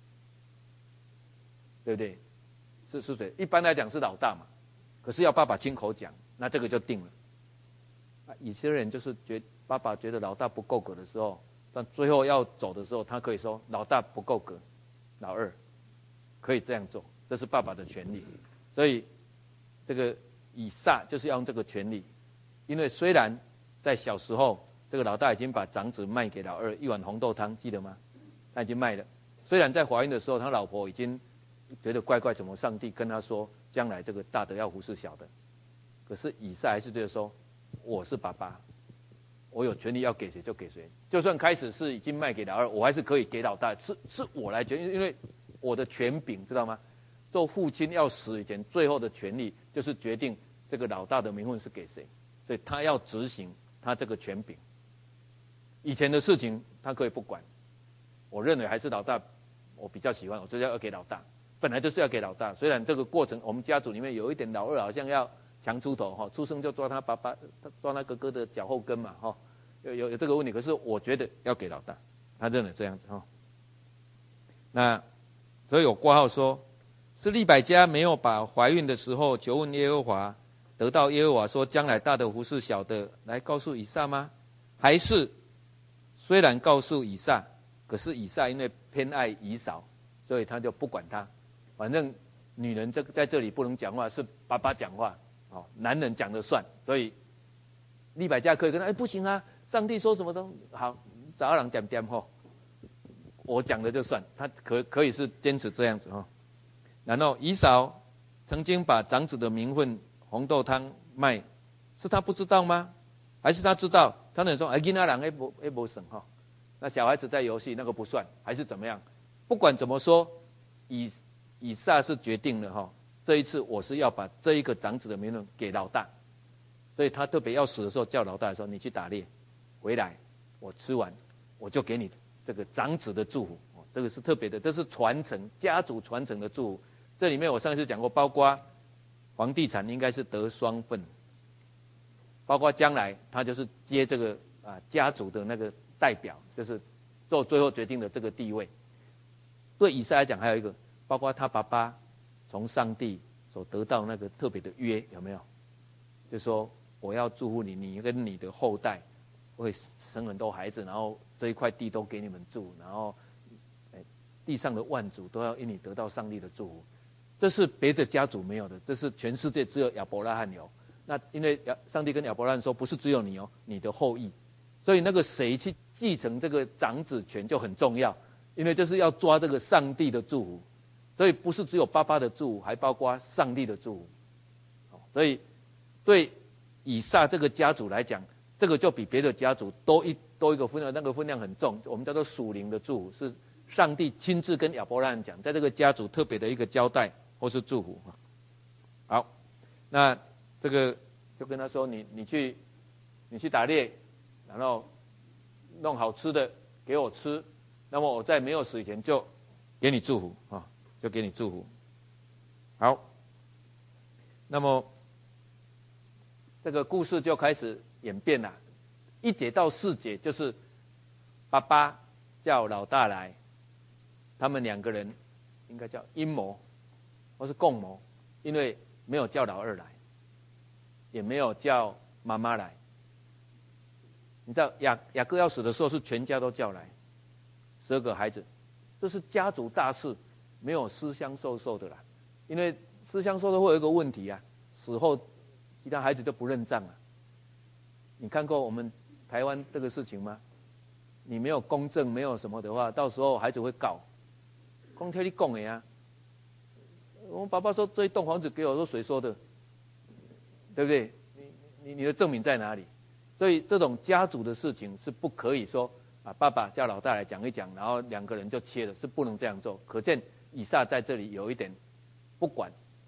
S1: 对不对？是谁？一般来讲是老大嘛，可是要爸爸亲口讲，那这个就定了。以色列人就是爸爸觉得老大不够格的时候，但最后要走的时候，他可以说老大不够格，老二可以这样做，这是爸爸的权利。所以这个以撒就是要用这个权利，因为虽然在小时候，这个老大已经把长子卖给老二一碗红豆汤，记得吗？他已经卖了。虽然在怀孕的时候，他老婆已经觉得怪怪，怎么上帝跟他说将来这个大的要服侍小的，可是以撒还是觉得说我是爸爸，我有权利要给谁就给谁，就算开始是已经卖给老二，我还是可以给老大，是我来决定，因为我的权柄知道吗？做父亲要死以前，最后的权利就是决定这个老大的名分是给谁，所以他要执行他这个权柄。以前的事情他可以不管，我认为还是老大我比较喜欢，我就是要给老大，本来就是要给老大。虽然这个过程我们家族里面有一点老二好像要强出头出生就抓他爸爸抓他哥哥的脚后跟嘛有这个问题，可是我觉得要给老大，他认为这样子那所以有挂号说，是利百加没有把怀孕的时候求问耶和华，得到耶和华说将来大的服侍小的来告诉以撒吗？还是虽然告诉以撒，可是以撒因为偏爱以扫，所以他就不管他，反正女人在这里不能讲话，是爸爸讲话男人讲了算。所以利百加可以跟他不行啊，上帝说什么都好，早人点点我讲的就算，他可以是坚持这样子然后以扫曾经把长子的名分红豆汤卖，是他不知道吗？还是他知道？他那说囡仔人也没省那小孩子在游戏那个不算，还是怎么样？不管怎么说，以撒是决定了这一次我是要把这一个长子的名分给老大，所以他特别要死的时候叫老大说你去打猎回来，我吃完我就给你这个长子的祝福这个是特别的，这是传承家族传承的祝福。这里面我上次讲过，包括房地产应该是得双份，包括将来他就是接这个家族的那个代表，就是做最后决定的这个地位。对以撒来讲还有一个，包括他爸爸从上帝所得到那个特别的约，有没有？就说我要祝福你，你跟你的后代会生很多孩子，然后这一块地都给你们住，然后地上的万族都要因你得到上帝的祝福。这是别的家族没有的，这是全世界只有亚伯拉罕有。那因为上帝跟亚伯拉罕说，不是只有你你的后裔，所以那个谁去继承这个长子权就很重要，因为这是要抓这个上帝的祝福，所以不是只有爸爸的祝福，还包括上帝的祝福。所以对以撒这个家族来讲，这个就比别的家族多一个分量，那个分量很重，我们叫做属灵的祝福，是上帝亲自跟亚伯拉罕讲，在这个家族特别的一个交代或是祝福。好，那这个就跟他说，你去打猎，然后弄好吃的给我吃，那么我在没有死以前就给你祝福就给你祝福。好，那么这个故事就开始演变了。1节到4节就是爸爸叫老大来，他们2个人应该叫阴谋或是共谋，因为没有叫老二来，也没有叫妈妈来。你知道雅各要死的时候是全家都叫来，12个孩子，这是家族大事，没有私相授受的啦。因为私相授受会有一个问题死后其他孩子就不认账了。你看过我们台湾这个事情吗？你没有公证，没有什么的话，到时候孩子会告。光听你讲的呀，我爸爸说这一栋房子给我，说谁说的？对不对？你的证明在哪里？所以这种家族的事情是不可以说爸爸叫老大来讲一讲，然后2个人就切了，是不能这样做。可见以撒在这里有一点不管，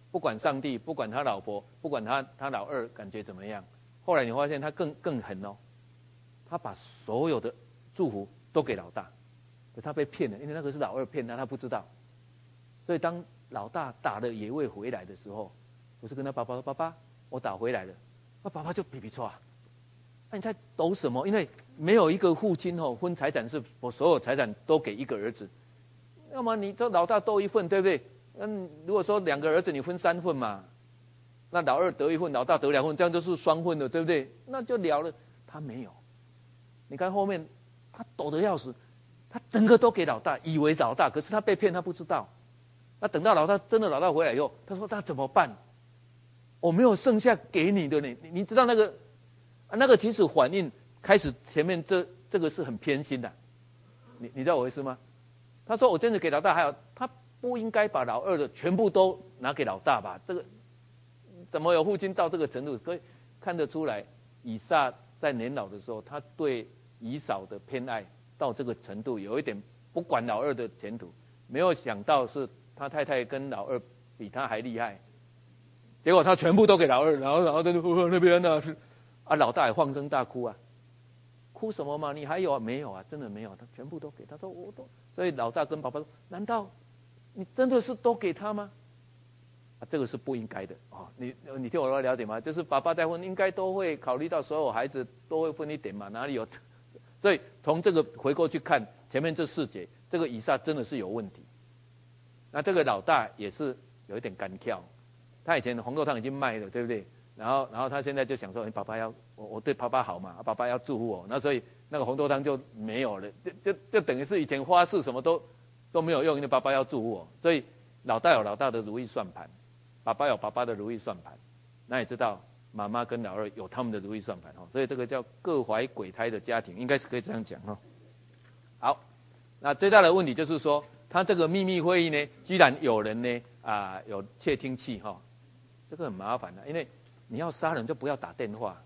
S1: 不管上帝，不管他老婆，不管他老二感觉怎么样。后来你发现他更狠哦，他把所有的祝福都给老大，可是他被骗了，因为那个是老二骗他，他不知道。所以当老大打了野味回来的时候，不是跟他爸爸说：“爸爸，我打回来了。”那爸爸就皮皮唰，那你在抖什么？因为没有一个父亲哦，分财产是我所有财产都给一个儿子，要么你这老大斗一份，对不对？如果说2个儿子你分3份嘛，那老二得1份，老大得2份，这样就是双份的，对不对？那就了了。他没有，你看后面他抖得要死，他整个都给老大，以为老大，可是他被骗，他不知道。那等到老大回来以后，他说那怎么办？我没有剩下给你的呢。你知道那个其实反应开始前面这个是很偏心的，你知道我意思吗？他说我真的给老大，还有他不应该把老二的全部都拿给老大吧？这个怎么有父亲到这个程度？可以看得出来，以撒在年老的时候，他对以扫的偏爱到这个程度，有一点不管老二的前途。没有想到是他太太跟老二比他还厉害，结果他全部都给老二，然后在那边呢，老大也放声大哭啊，哭什么嘛？你还有啊？没有啊，真的没有，他全部都给。他说我都，所以老大跟爸爸说：难道你真的是都给他吗？这个是不应该的啊！你听我了解吗？就是爸爸在分，应该都会考虑到所有孩子都会分一点嘛，哪里有？所以从这个回过去看前面这4节，这个以撒真的是有问题。那这个老大也是有一点干跳，他以前红豆汤已经卖了，对不对？然后他现在就想说，爸爸要我对爸爸好嘛，爸爸要祝福我，那所以那个红豆汤就没有了，就等于是以前花式什么都没有用，因为爸爸要祝福我，所以老大有老大的如意算盘，爸爸有爸爸的如意算盘，那也知道妈妈跟老二有他们的如意算盘，所以这个叫各怀鬼胎的家庭，应该是可以这样讲。好，那最大的问题就是说，他这个秘密会议呢，居然有人呢有窃听器这个很麻烦的，因为你要杀人就不要打电话，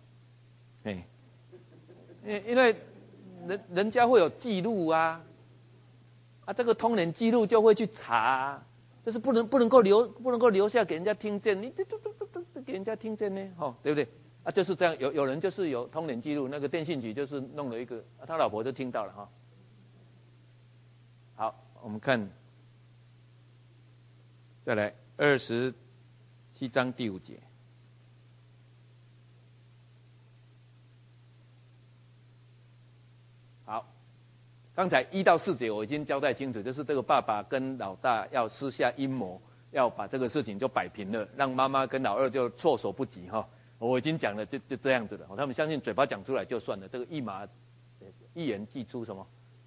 S1: 因为人家会有记录啊，这个通联记录就会去查就是不能够留下给人家听见，你都给人家听见呢，对不对？就是这样，有人就是有通联记录，那个电信局就是弄了一个，他老婆就听到了好，我们看，再来27章第5节。好，刚才1到4节我已经交代清楚，就是这个爸爸跟老大要私下阴谋，要把这个事情就摆平了，让妈妈跟老二就措手不及我已经讲了，就这样子了。他们相信嘴巴讲出来就算了，这个一言既出什么，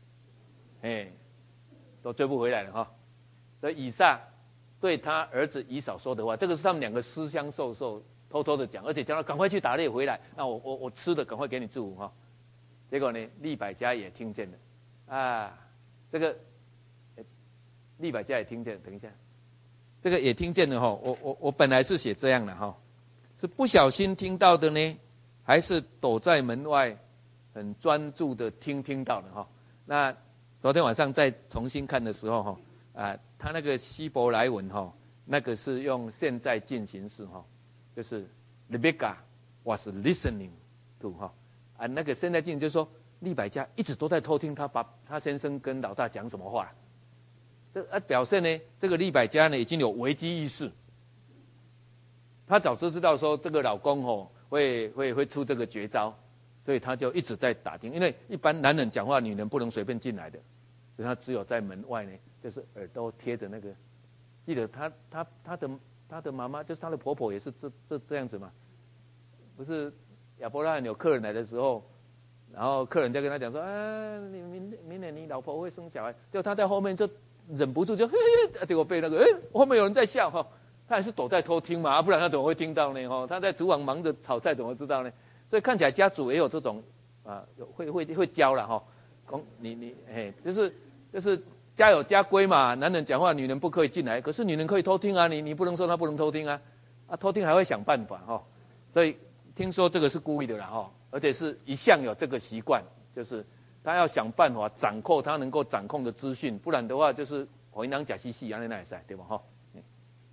S1: 都追不回来了所以以撒对他儿子以扫说的话，这个是他们2个私相授受，偷偷的讲，而且叫他赶快去打猎回来，那我吃的赶快给你祝福结果呢，利百加也听见了这个利百加也听见，等一下，这个也听见了我本来是写这样的是不小心听到的呢，还是躲在门外很专注的听到的那昨天晚上再重新看的时候他那个希伯来文那个是用现在进行式就是 Rebecca was listening to 那个现在进行就是说利百加一直都在偷听他先生跟老大讲什么话，这表示呢这个利百加呢已经有危机意识，他早就知道说这个老公会出这个绝招，所以他就一直在打听，因为一般男人讲话女人不能随便进来的，所以他只有在门外呢，就是耳朵贴着那个。记得他的妈妈就是他的婆婆也是这样子嘛，不是亚伯拉罕有客人来的时候，然后客人就跟他讲说你明年你老婆会生小孩，结果他在后面就忍不住就结果被那个后面有人在笑他还是躲在偷听嘛，不然他怎么会听到呢他在厨房忙着炒菜怎么知道呢？所以看起来家主也有这种会教了你就是家有家规嘛，男人讲话女人不可以进来，可是女人可以偷听啊，你不能说她不能偷听偷听还会想办法所以听说这个是故意的啦而且是一向有这个习惯，就是他要想办法掌控他能够掌控的资讯，不然的话就是回囊假西西那也是对吧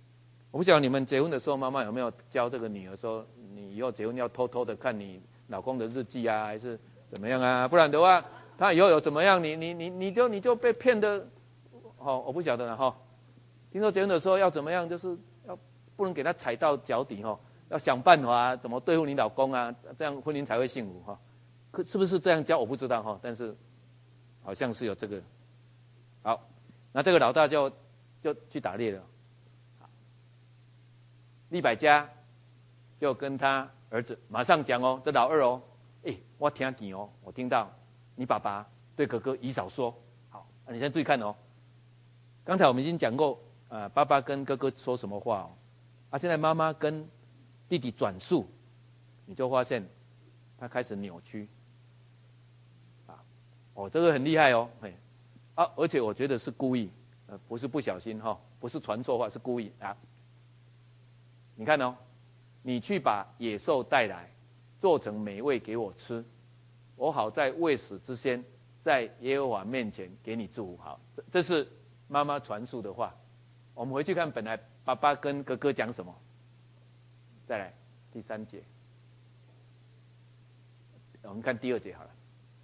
S1: 我不晓得你们结婚的时候，妈妈有没有教这个女儿说，你以后结婚要偷偷的看你老公的日记啊，还是怎么样啊？不然的话，他以后有怎么样，你就被骗的，我不晓得了哈。听说结婚的时候要怎么样，就是要不能给他踩到脚底哈，要想办法怎么对付你老公啊，这样婚姻才会幸福哈。是不是这样教我不知道哈，但是好像是有这个。好，那这个老大就去打猎了。利百加就跟他儿子马上讲哦，这老二哦，我听见哦，我听到你爸爸对哥哥以扫说，好，你先注意看哦。刚才我们已经讲过，爸爸跟哥哥说什么话哦，现在妈妈跟弟弟转述，你就发现他开始扭曲，这个很厉害哦，而且我觉得是故意，不是不小心哈，不是传错话，是故意啊。你看哦，你去把野兽带来，做成美味给我吃，我好在未死之先，在耶和华面前给你祝福。好，这是妈妈传述的话。我们回去看，本来爸爸跟哥哥讲什么？再来第3节，我们看第2节好了。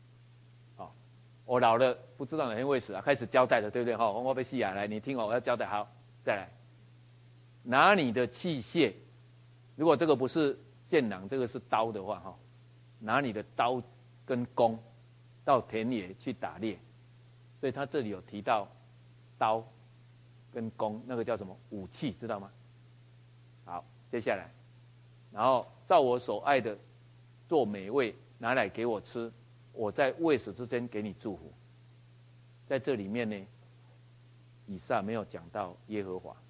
S1: 我老了，不知道哪天会死啊，开始交代了，对不对？我被戏啊，来，你听我要交代。好，再来，拿你的器械，如果这个不是剑囊，这个是刀的话，拿你的刀跟弓到田野去打猎。所以他这里有提到刀跟弓，那个叫什么武器，知道吗？好，接下来，然后照我所爱的做美味，拿来给我吃。我在未死之间给你祝福。在这里面呢，以撒没有讲到耶和华，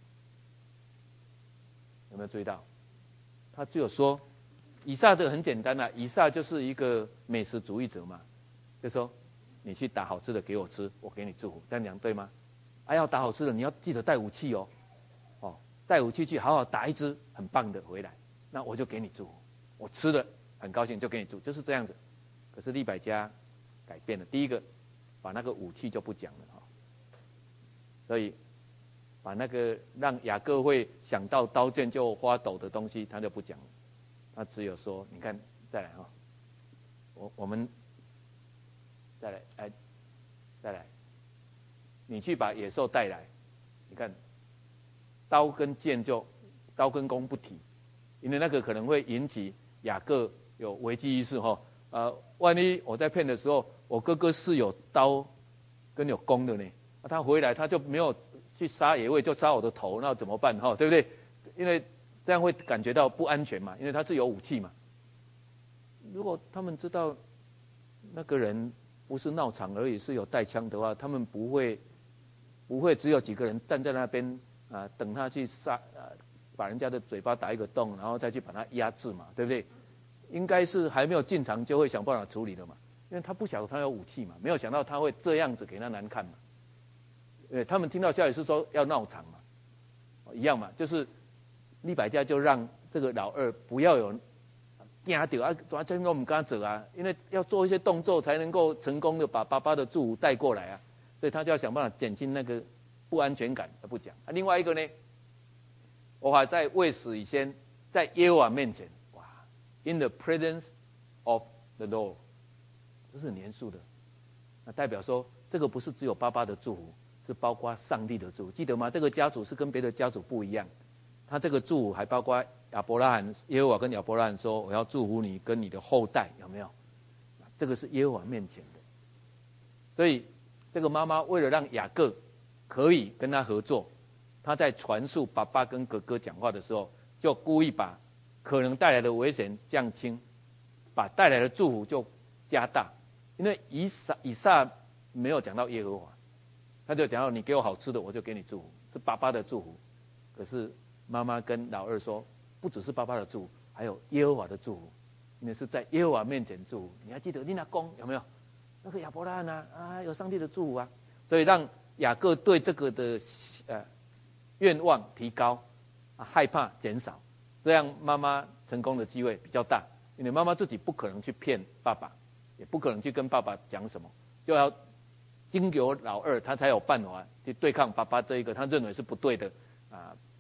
S1: 有没有注意到？他只有说，以撒这个很简单啦，以撒就是一个美食主义者嘛，就说你去打好吃的给我吃，我给你祝福，这样讲对吗？要打好吃的，你要记得带武器哦，带武器去好好打一只很棒的回来，那我就给你祝福，我吃了很高兴就给你祝，就是这样子。可是利百加改变了，第一个把那个武器就不讲了所以把那个让雅各会想到刀剑就发抖的东西他就不讲了，他只有说，你看再来我们再来，你去把野兽带来，你看刀跟剑就刀跟弓不提，因为那个可能会引起雅各有危机意识万一我在骗的时候，我哥哥是有刀跟有弓的呢，他回来他就没有去杀野味，就杀我的头，那怎么办对不对？因为这样会感觉到不安全嘛，因为他是有武器嘛。如果他们知道那个人不是闹场而已，是有带枪的话，他们不会只有几个人站在那边等他去杀把人家的嘴巴打一个洞，然后再去把他压制嘛，对不对？应该是还没有进场就会想办法处理的嘛，因为他不晓得他有武器嘛，没有想到他会这样子给他难看嘛。他们听到消息是说要闹场嘛，一样嘛，就是利百加就让这个老二不要有惊到真都不敢走因为要做一些动作才能够成功的把爸爸的祝福带过来所以他就要想办法减轻那个不安全感，他不讲另外一个呢，我还在未死以前，在耶和华面前。In the presence of the Lord， 这是很严肃的，那代表说这个不是只有爸爸的祝福，是包括上帝的祝福，记得吗？这个家族是跟别的家族不一样，他这个祝福还包括亚伯拉罕，耶和华跟亚伯拉罕说：“我要祝福你跟你的后代。”有没有？这个是耶和华面前的，所以这个妈妈为了让雅各可以跟他合作，他在传述爸爸跟哥哥讲话的时候，就故意把可能带来的危险降轻，把带来的祝福就加大。因为以撒没有讲到耶和华，他就讲到你给我好吃的，我就给你祝福，是爸爸的祝福。可是妈妈跟老二说，不只是爸爸的祝福，还有耶和华的祝福，因为是在耶和华面前祝福。你还记得你那公有没有？那个亚伯拉罕有上帝的祝福所以让雅各对这个的愿望提高，害怕减少。这样妈妈成功的机会比较大，因为妈妈自己不可能去骗爸爸，也不可能去跟爸爸讲什么，就要经由老二，他才有办法去对抗爸爸这一个他认为是不对的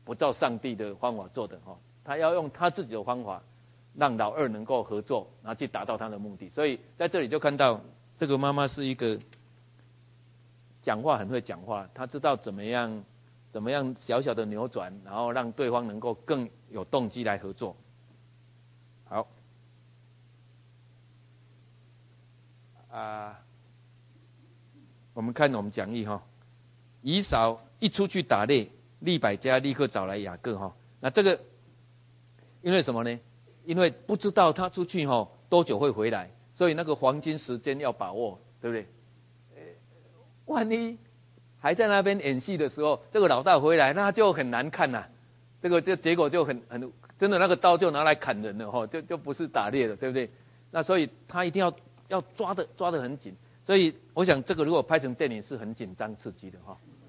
S1: 不照上帝的方法做的哈，他要用他自己的方法，让老二能够合作，然后去达到他的目的。所以在这里就看到这个妈妈是一个讲话很会讲话，她知道怎么样小小的扭转，然后让对方能够更有动机来合作。好，我们看我们讲义哈，以扫一出去打猎，利百加立刻找来雅各哈。那这个因为什么呢？因为不知道他出去多久会回来，所以那个黄金时间要把握，对不对？万一还在那边演戏的时候，这个老大回来，那就很难看呐。这结果就很真的那个刀就拿来砍人了就不是打猎了，对不对？那所以他一定要抓得很紧。所以我想这个如果拍成电影是很紧张刺激的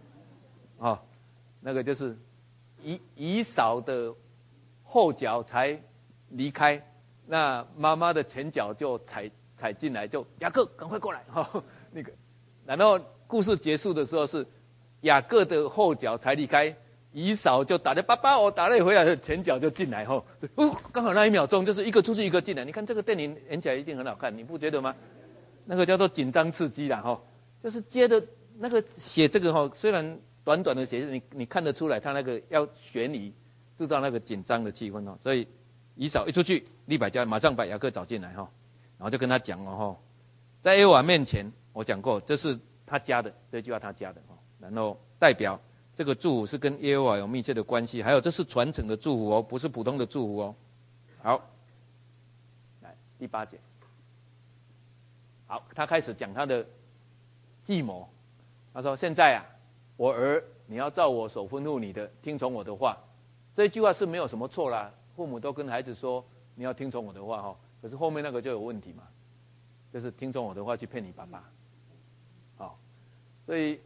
S1: 那个就是以扫的后脚才离开，那妈妈的前脚就踩进来，就雅各赶快过来那个，然后故事结束的时候是雅各的后脚才离开，以扫就打的爸爸，我打猎回来的前脚就进来刚好那一秒钟就是一个出去一个进来。你看这个电影演起来一定很好看，你不觉得吗？那个叫做紧张刺激啦就是接着那个写这个虽然短短的写，你看得出来他那个要悬疑，制造那个紧张的气氛所以以扫一出去，利百加马上把雅各找进来然后就跟他讲在耶和华面前，我讲过这是他家的，这句话他家的然后代表这个祝福是跟耶和华有密切的关系，还有这是传承的祝福不是普通的祝福好，来第8节。好，他开始讲他的计谋。他说：“现在我儿，你要照我所吩咐你的，听从我的话。”这一句话是没有什么错啦，父母都跟孩子说你要听从我的话可是后面那个就有问题嘛，就是听从我的话去骗你爸爸。所以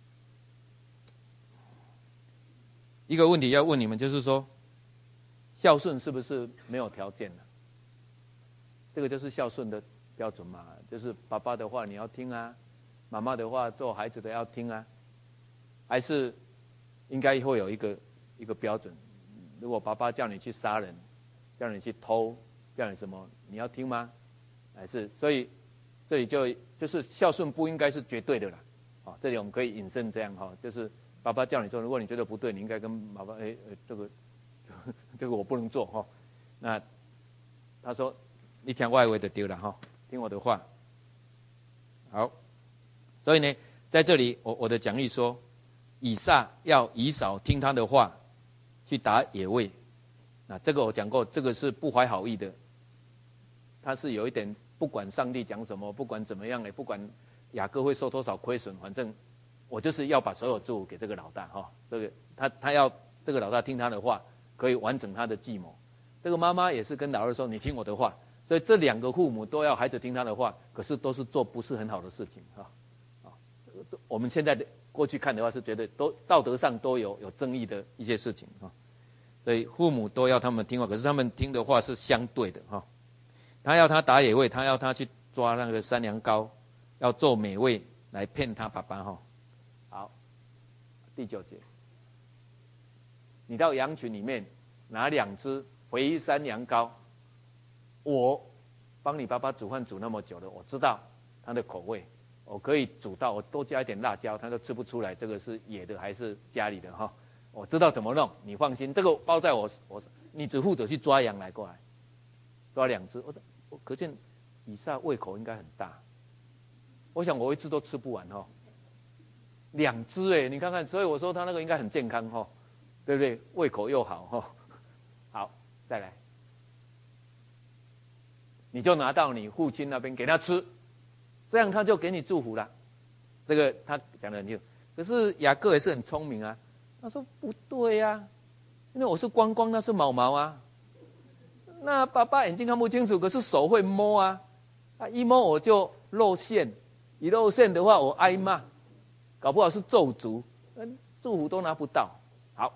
S1: 一个问题要问你们，就是说孝顺是不是没有条件的？这个就是孝顺的标准嘛，就是爸爸的话你要听妈妈的话做孩子的要听还是应该会有一个标准？如果爸爸叫你去杀人，叫你去偷，叫你什么，你要听吗？还是所以这里就是孝顺不应该是绝对的啦。这里我们可以引申这样就是爸爸叫你做，如果你觉得不对，你应该跟爸爸这个我不能做那他说你听我的话就对了听我的话。好，所以呢，在这里我的讲义说，以撒要以扫听他的话，去打野味。那这个我讲过，这个是不怀好意的，他是有一点不管上帝讲什么，不管怎么样，也不管雅各会受多少亏损，反正我就是要把所有祝福给这个老大这个他要这个老大听他的话，可以完整他的计谋。这个妈妈也是跟老二说，你听我的话。所以这两个父母都要孩子听他的话，可是都是做不是很好的事情我们现在的过去看的话是觉得都道德上都有争议的一些事情所以父母都要他们听话，可是他们听的话是相对的他要他打野味，他要他去抓那个山羊羔，要做美味来骗他爸爸好，第9节，你到羊群里面拿2只肥山羊羔，我帮你爸爸煮饭煮那么久了，我知道他的口味，我可以煮到我多加一点辣椒，他都吃不出来这个是野的还是家里的我知道怎么弄，你放心，这个包在我你只负责去抓羊来过来，抓2只，我可见以撒胃口应该很大，我想我1只都吃不完2只你看看，所以我说他那个应该很健康对不对？胃口又好好，再来。你就拿到你父亲那边给他吃，这样他就给你祝福了。这个他讲得很清楚。可是雅各也是很聪明他说不对因为我是光光，那是毛毛那爸爸眼睛看不清楚，可是手会摸一摸我就露馅，一露馅的话我挨骂，搞不好是咒诅，祝福都拿不到。好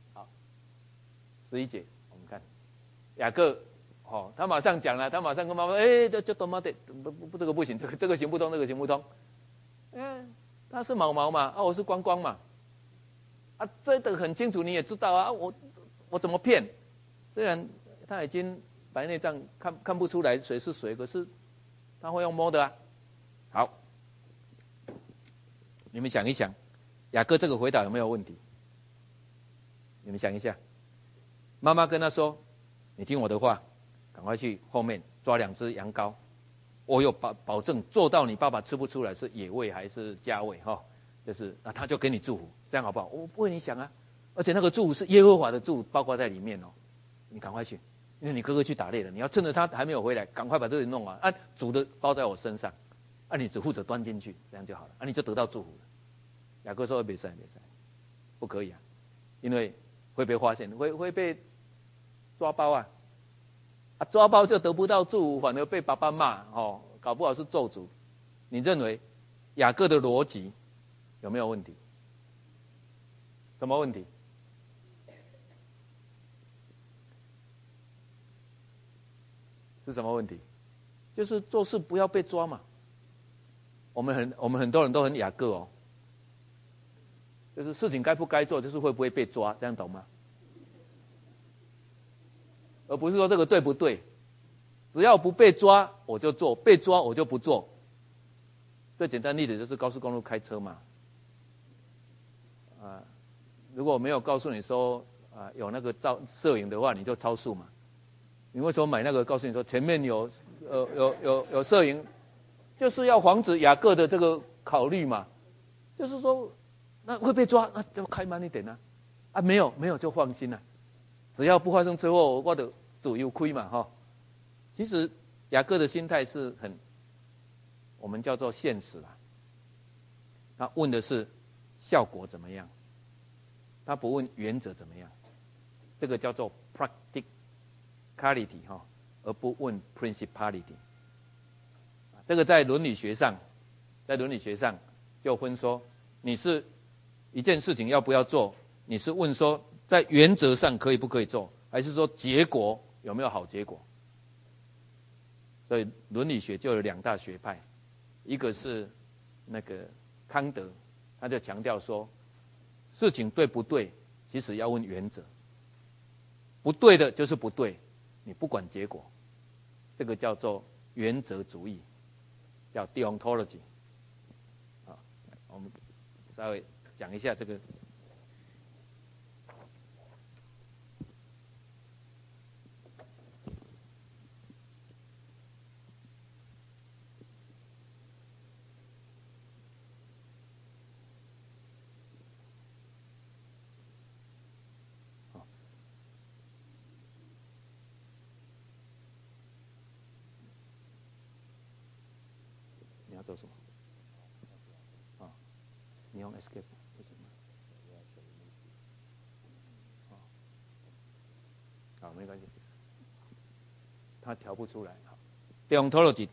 S1: ，11节我们看雅各。他马上讲了，他马上跟妈妈就多妈的不这个不行，这个行不通，这个行不通。他是毛毛嘛，我是光光嘛。 啊，这个很清楚，你也知道啊，我怎么骗？虽然他已经白内障看不出来谁是谁，可是他会用摸的啊。好，你们想一想，雅各这个回答有没有问题？你们想一下，妈妈跟他说：“你听我的话，赶快去后面抓2只羊羔，我有保证做到你爸爸吃不出来是野味还是家味哈。”就是他就给你祝福，这样好不好？我不为你想啊，而且那个祝福是耶和华的祝福，包括在里面哦。你赶快去，因为你哥哥去打猎了，你要趁着他还没有回来，赶快把这里弄完啊，煮的包在我身上，啊，你只负责端进去，这样就好了，啊，你就得到祝福了。雅各说：“别塞，不可以啊，因为会被发现，会被抓包啊，啊，抓包就得不到祝福，反而被爸爸骂哦，搞不好是咒诅。你认为雅各的逻辑有没有问题？什么问题？是什么问题？就是做事不要被抓嘛。我们很多人都很雅各哦，就是事情该不该做，就是会不会被抓，这样懂吗？而不是说这个对不对，只要不被抓我就做，被抓我就不做。最简单的例子就是高速公路开车嘛，如果没有告诉你说有那个摄影的话，你就超速嘛。你为什么买那个？告诉你说前面有摄影，就是要防止雅各的这个考虑嘛。就是说，那会被抓，那就开慢一点啊。啊，没有就放心了，只要不发生车祸，我的主有亏嘛哈。其实雅各的心态是很，我们叫做现实啦。他问的是效果怎么样，他不问原则怎么样，这个叫做 practicality 哈，而不问 principality。这个在伦理学上就分说，你是一件事情要不要做，你是问说在原则上可以不可以做，还是说结果有没有好结果？所以伦理学就有2大学派，一个是那个康德，他就强调说，事情对不对，其实要问原则，不对的就是不对，你不管结果，这个叫做原则主义，叫 deontology。好，我们稍微讲一下这个。你要做什么？你用 escape 不行吗？好，没关系，他调不出来。好 ，deontology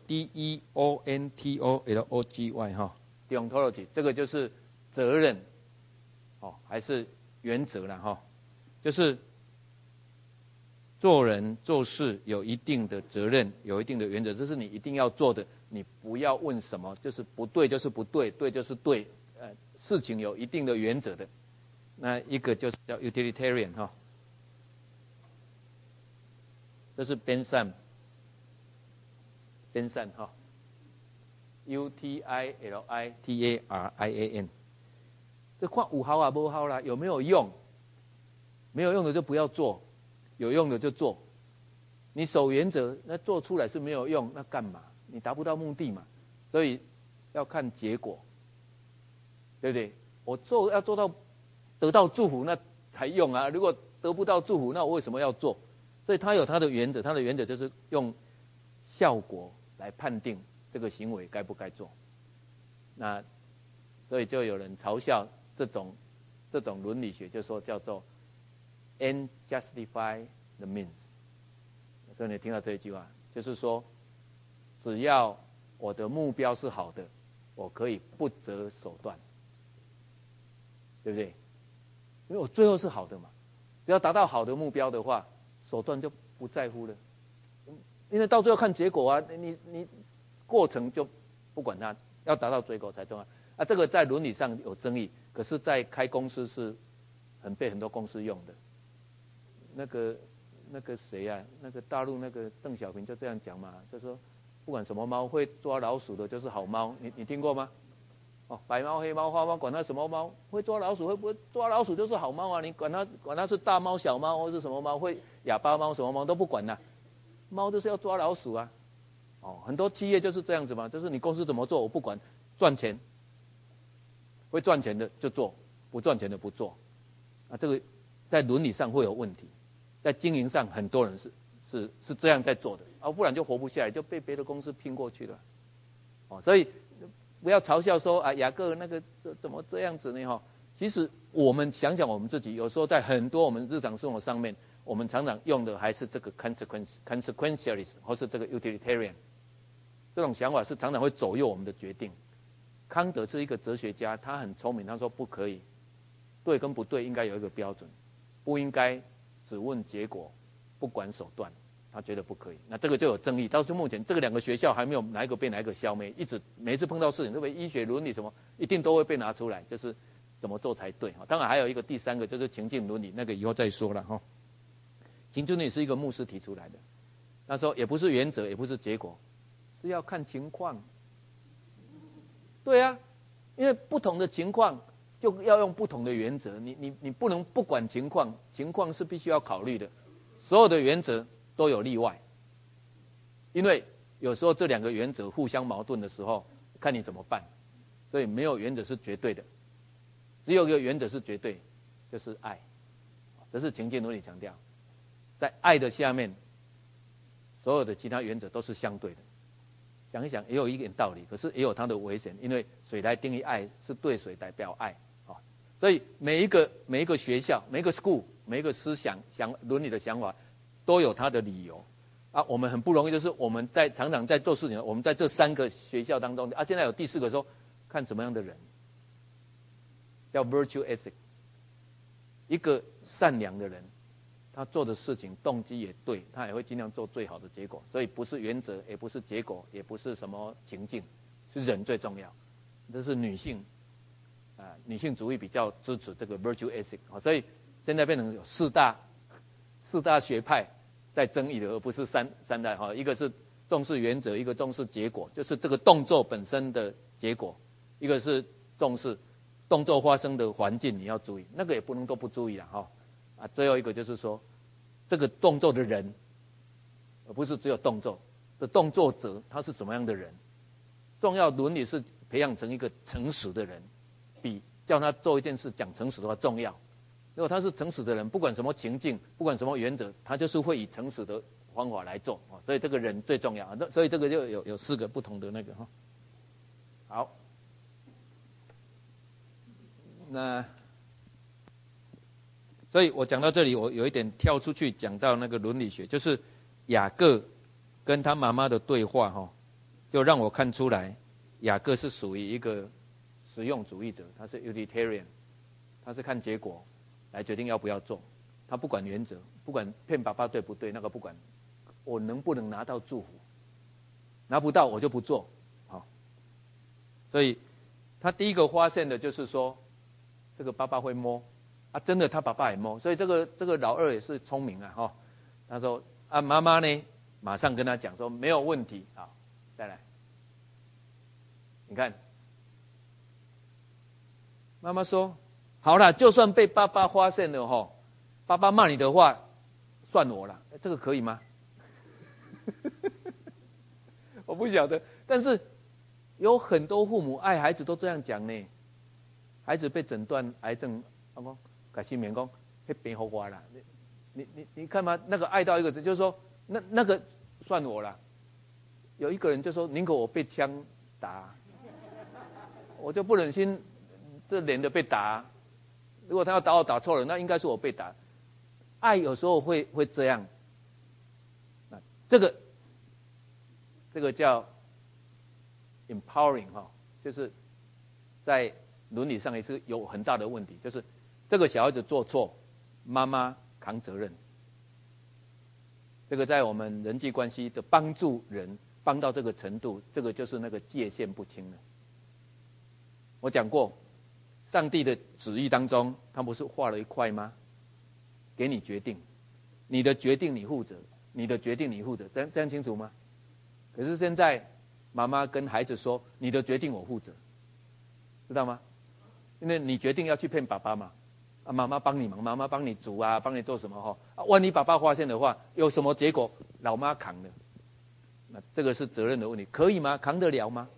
S1: deontology 哈 ，deontology 这个就是责任，还是原则啦哈，就是做人做事有一定的责任，有一定的原则，这是你一定要做的。你不要问什么，就是不对就是不对，对就是对，事情有一定的原则的。那一个就是叫 utilitarian 哈，这是边善哈 ，utilitarian，这看有效啊没效啦，有没有用？没有用的就不要做，有用的就做。你守原则，那做出来是没有用，那干嘛？你达不到目的嘛，所以要看结果，对不对？我要做到得到祝福，那才用啊。如果得不到祝福，那我为什么要做？所以他有他的原则，他的原则就是用效果来判定这个行为该不该做。那所以就有人嘲笑这种伦理学，就说叫做 end justify the means。所以你听到这一句话，就是说，只要我的目标是好的，我可以不择手段，对不对？因为我最后是好的嘛，只要达到好的目标的话，手段就不在乎了。因为到最后看结果啊，你过程就不管它，要达到结果才重要啊。这个在伦理上有争议，可是在开公司是被很多公司用的。那个谁啊？那个大陆那个邓小平就这样讲嘛，就说不管什么猫会抓老鼠的，就是好猫。你听过吗？哦，白猫、黑猫、花猫，管它什么猫，会抓老鼠会不会抓老鼠就是好猫啊！你管它是大猫、小猫或是什么猫，会哑巴猫、什么猫都不管呐。猫就是要抓老鼠啊！哦，很多企业就是这样子嘛，就是你公司怎么做我不管，赚钱，会赚钱的就做，不赚钱的不做。啊，这个在伦理上会有问题，在经营上很多人是这样在做的，啊，不然就活不下来，就被别的公司拼过去了。哦，所以不要嘲笑说啊，雅各那个怎么这样子呢？哈，其实我们想想我们自己，有时候在很多我们日常生活上面，我们常常用的还是这个 consequentialist 或是这个 utilitarian 这种想法，是常常会左右我们的决定。康德是一个哲学家，他很聪明，他说不可以，对跟不对应该有一个标准，不应该只问结果，不管手段，他觉得不可以。那这个就有争议，到目前这个两个学校还没有哪一个被哪一个消灭，一直每一次碰到事情，特别医学伦理什么，一定都会被拿出来，就是怎么做才对。当然还有一个第三个就是情境伦理，那个以后再说了哈。情境伦理是一个牧师提出来的，那时候也不是原则，也不是结果，是要看情况。对啊，因为不同的情况就要用不同的原则，你不能不管情况，情况是必须要考虑的，所有的原则都有例外，因为有时候这两个原则互相矛盾的时候，看你怎么办，所以没有原则是绝对的，只有一个原则是绝对，就是爱，这是情境伦理强调，在爱的下面，所有的其他原则都是相对的。想一想也有一点道理，可是也有它的危险，因为谁来定义爱是对谁代表爱啊？所以每一个学校、每一个 school、每一个思想伦理的想法，都有它的理由啊。我们很不容易，就是我们常常在做事情，我们在这三个学校当中啊，现在有第四个说，看什么样的人，叫 virtue ethic， 一个善良的人。他做的事情动机也对，他也会尽量做最好的结果，所以不是原则，也不是结果，也不是什么情境，是人最重要。这是女性，女性主义比较支持这个 virtue ethic， 所以现在变成有四大学派在争议的，而不是三大哈，一个是重视原则，一个重视结果，就是这个动作本身的结果，一个是重视动作发生的环境，你要注意，那个也不能都不注意了哈。最后一个就是说，这个动作的人，而不是只有动作的动作者，他是什么样的人？重要伦理是培养成一个诚实的人，比叫他做一件事讲诚实的话重要。如果他是诚实的人，不管什么情境，不管什么原则，他就是会以诚实的方法来做。所以这个人最重要。所以这个就有四个不同的那个哈。好，那。所以我讲到这里，我有一点跳出去讲到那个伦理学，就是雅各跟他妈妈的对话哈，就让我看出来，雅各是属于一个实用主义者，他是 utilitarian， 他是看结果来决定要不要做，他不管原则，不管骗爸爸对不对，那个不管，我能不能拿到祝福，拿不到我就不做，好，所以他第一个发现的就是说，这个爸爸会摸。真的，他爸爸也摸，所以这个老二也是聪明啊，哈。他说妈妈呢，马上跟他讲说没有问题，好，再来，你看，妈妈说好了，就算被爸爸发现了哈，爸爸骂你的话，算我了，这个可以吗？我不晓得，但是有很多父母爱孩子都这样讲呢，孩子被诊断癌症，老公。改心免讲，那边好我啦。你看嘛，那个爱到一个，就是说，那个算我啦。有一个人就说，宁可我被枪打，我就不忍心这脸的被打。如果他要打我打错了，那应该是我被打。爱有时候会这样。这个叫 empowering 哈，就是在伦理上也是有很大的问题，就是。这个小孩子做错，妈妈扛责任。这个在我们人际关系的帮助人帮到这个程度，这个就是那个界限不清了。我讲过上帝的旨意当中，他不是画了一块吗？给你决定，你的决定你负责，你的决定你负责，这样清楚吗？可是现在妈妈跟孩子说：“你的决定我负责。”知道吗？因为你决定要去骗爸爸嘛，啊，妈妈帮你忙，妈妈帮你煮啊，帮你做什么哈？啊，万一爸爸发现的话，有什么结果，老妈扛了，那这个是责任的问题，可以吗？扛得了吗？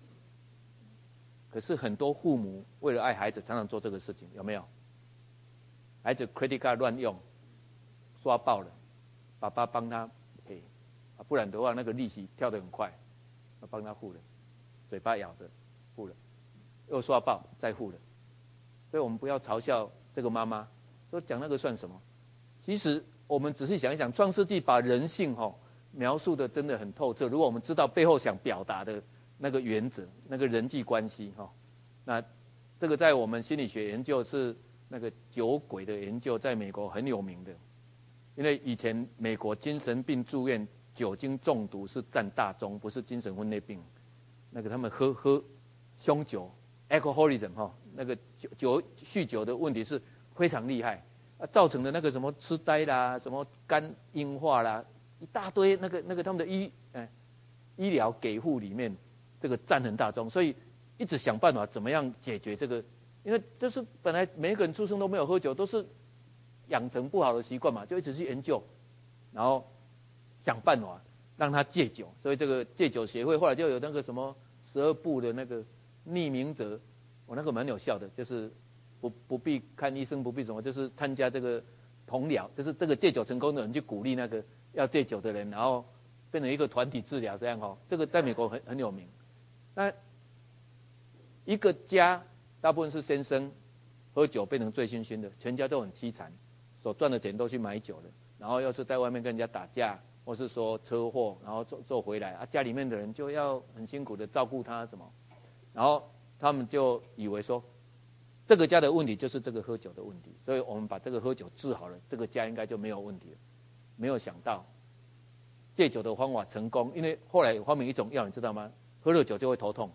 S1: 可是很多父母为了爱孩子，常常做这个事情，有没有？孩子 credit card 乱用，刷爆了，爸爸帮他赔，啊，不然的话那个利息跳得很快，帮他付了，嘴巴咬着付了。又刷爆，再付了，所以我们不要嘲笑这个妈妈，说讲那个算什么？其实我们仔细想一想，《创世纪》把人性描述的真的很透彻。如果我们知道背后想表达的那个原则、那个人际关系那这个在我们心理学研究是那个酒鬼的研究，在美国很有名的。因为以前美国精神病住院酒精中毒是占大宗，不是精神分裂病。那个他们喝凶酒。alcoholism 那个酗酒的问题是非常厉害，造成的那个什么痴呆啦，什么肝硬化啦，一大堆那个他们的医疗给付里面，这个占很大宗，所以一直想办法怎么样解决这个，因为就是本来每一个人出生都没有喝酒，都是养成不好的习惯嘛，就一直去研究，然后想办法让他戒酒，所以这个戒酒协会后来就有那个什么12步的那个。匿名者，我那个蛮有效的，就是不必看医生，不必什么，就是参加这个同疗，就是这个戒酒成功的人去鼓励那个要戒酒的人，然后变成一个团体治疗这样这个在美国很有名。那一个家大部分是先生喝酒变成醉醺醺的，全家都很凄惨，所赚的钱都去买酒了，然后要是在外面跟人家打架，或是说车祸，然后坐回来家里面的人就要很辛苦的照顾他什么。然后他们就以为说，这个家的问题就是这个喝酒的问题，所以我们把这个喝酒治好了，这个家应该就没有问题了。没有想到，戒酒的方法成功，因为后来发明一种药，你知道吗？喝了酒就会头痛，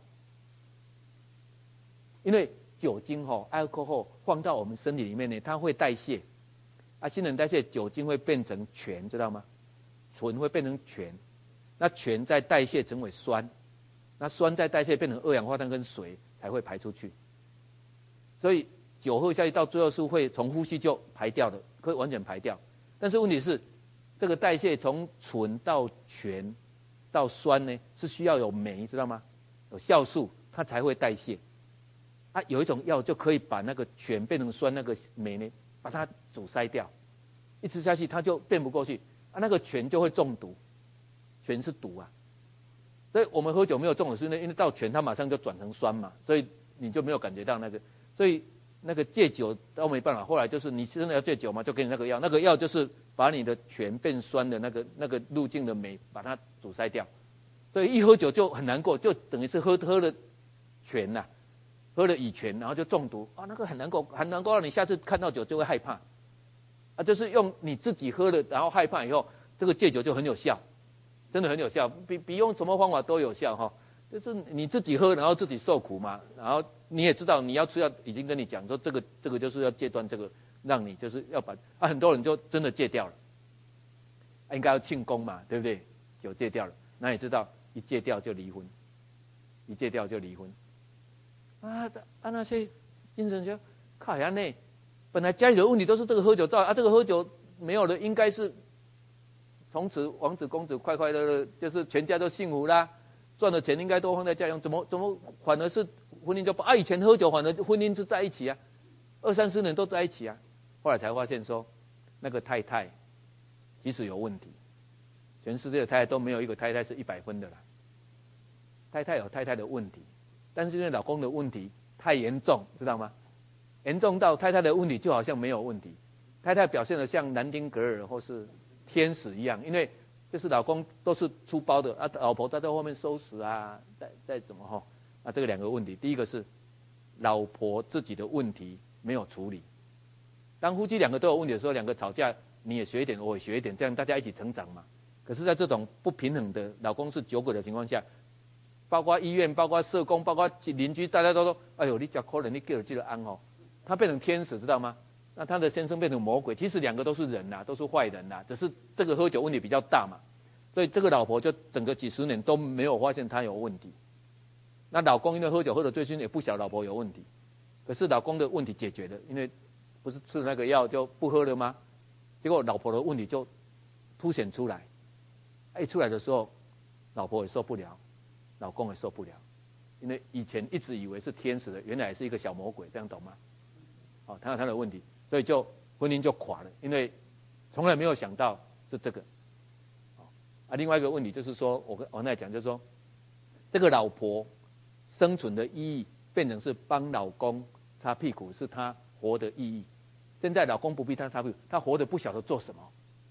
S1: 因为酒精alcohol 放到我们身体里面呢，它会代谢，新陈代谢酒精会变成醛，知道吗？醇会变成醛，那醛再代谢成为酸。那酸在代谢变成二氧化碳跟水才会排出去，所以酒喝下去到最后是会从呼吸就排掉的，可以完全排掉。但是问题是，这个代谢从醇到醛到酸呢，是需要有酶，知道吗？有酵素，它才会代谢。有一种药就可以把那个醛变成酸，那个酶呢，把它阻塞掉，一吃下去它就变不过去，那个醛就会中毒，醛是毒啊。所以我们喝酒没有中毒是因为到醛它马上就转成酸嘛，所以你就没有感觉到那个，所以那个戒酒都没办法。后来就是你真的要戒酒嘛，就给你那个药，那个药就是把你的醛变酸的那个路径的酶把它阻塞掉，所以一喝酒就很难过，就等于是喝了醛呐，喝了乙醛，然后就中毒那个很难过，很难过，让你下次看到酒就会害怕就是用你自己喝了，然后害怕以后，这个戒酒就很有效。真的很有效，比用什么方法都有效就是你自己喝，然后自己受苦嘛，然后你也知道你要吃药，已经跟你讲说这个就是要戒断这个，让你就是要把很多人就真的戒掉了，应该要庆功嘛，对不对？酒戒掉了，那你知道一戒掉就离婚，一戒掉就离婚那些精神科靠呀那本来家里的问题都是这个喝酒造这个喝酒没有了，应该是。从此王子公子快快乐乐，就是全家都幸福啦，赚的钱应该都放在家用，怎么反而是婚姻就不以前喝酒反而婚姻是在一起20-30年都在一起后来才发现说，那个太太其实有问题，全世界的太太都没有一个太太是100分的啦，太太有太太的问题，但是因为老公的问题太严重，知道吗？严重到太太的问题就好像没有问题，太太表现得像南丁格尔或是。天使一样，因为就是老公都是出包的老婆在后面收拾再怎么这个2个问题，第一个是老婆自己的问题没有处理，当夫妻2个都有问题的时候，2个吵架，你也学一点，我也学一点，这样大家一起成长嘛。可是，在这种不平衡的老公是酒鬼的情况下， 包括医院，包括社工，包括邻居，大家都说：“哎呦，你叫可怜，你给了这个安哦。”他变成天使，知道吗？那他的先生变成魔鬼，其实两个都是人呐，都是坏人呐，只是这个喝酒问题比较大嘛。所以这个老婆就整个几十年都没有发现他有问题。那老公因为喝酒喝得醉醺，也不晓得老婆有问题。可是老公的问题解决了，因为不是吃那个药就不喝了吗？结果老婆的问题就凸显出来。一出来的时候，老婆也受不了，老公也受不了，因为以前一直以为是天使的，原来是一个小魔鬼，这样懂吗？他有他的问题，所以就婚姻就垮了，因为从来没有想到是这个。另外一个问题就是说，我刚才讲就是说，这个老婆生存的意义变成是帮老公擦屁股，是他活的意义。现在老公不必他擦屁股，他活得不晓得做什么。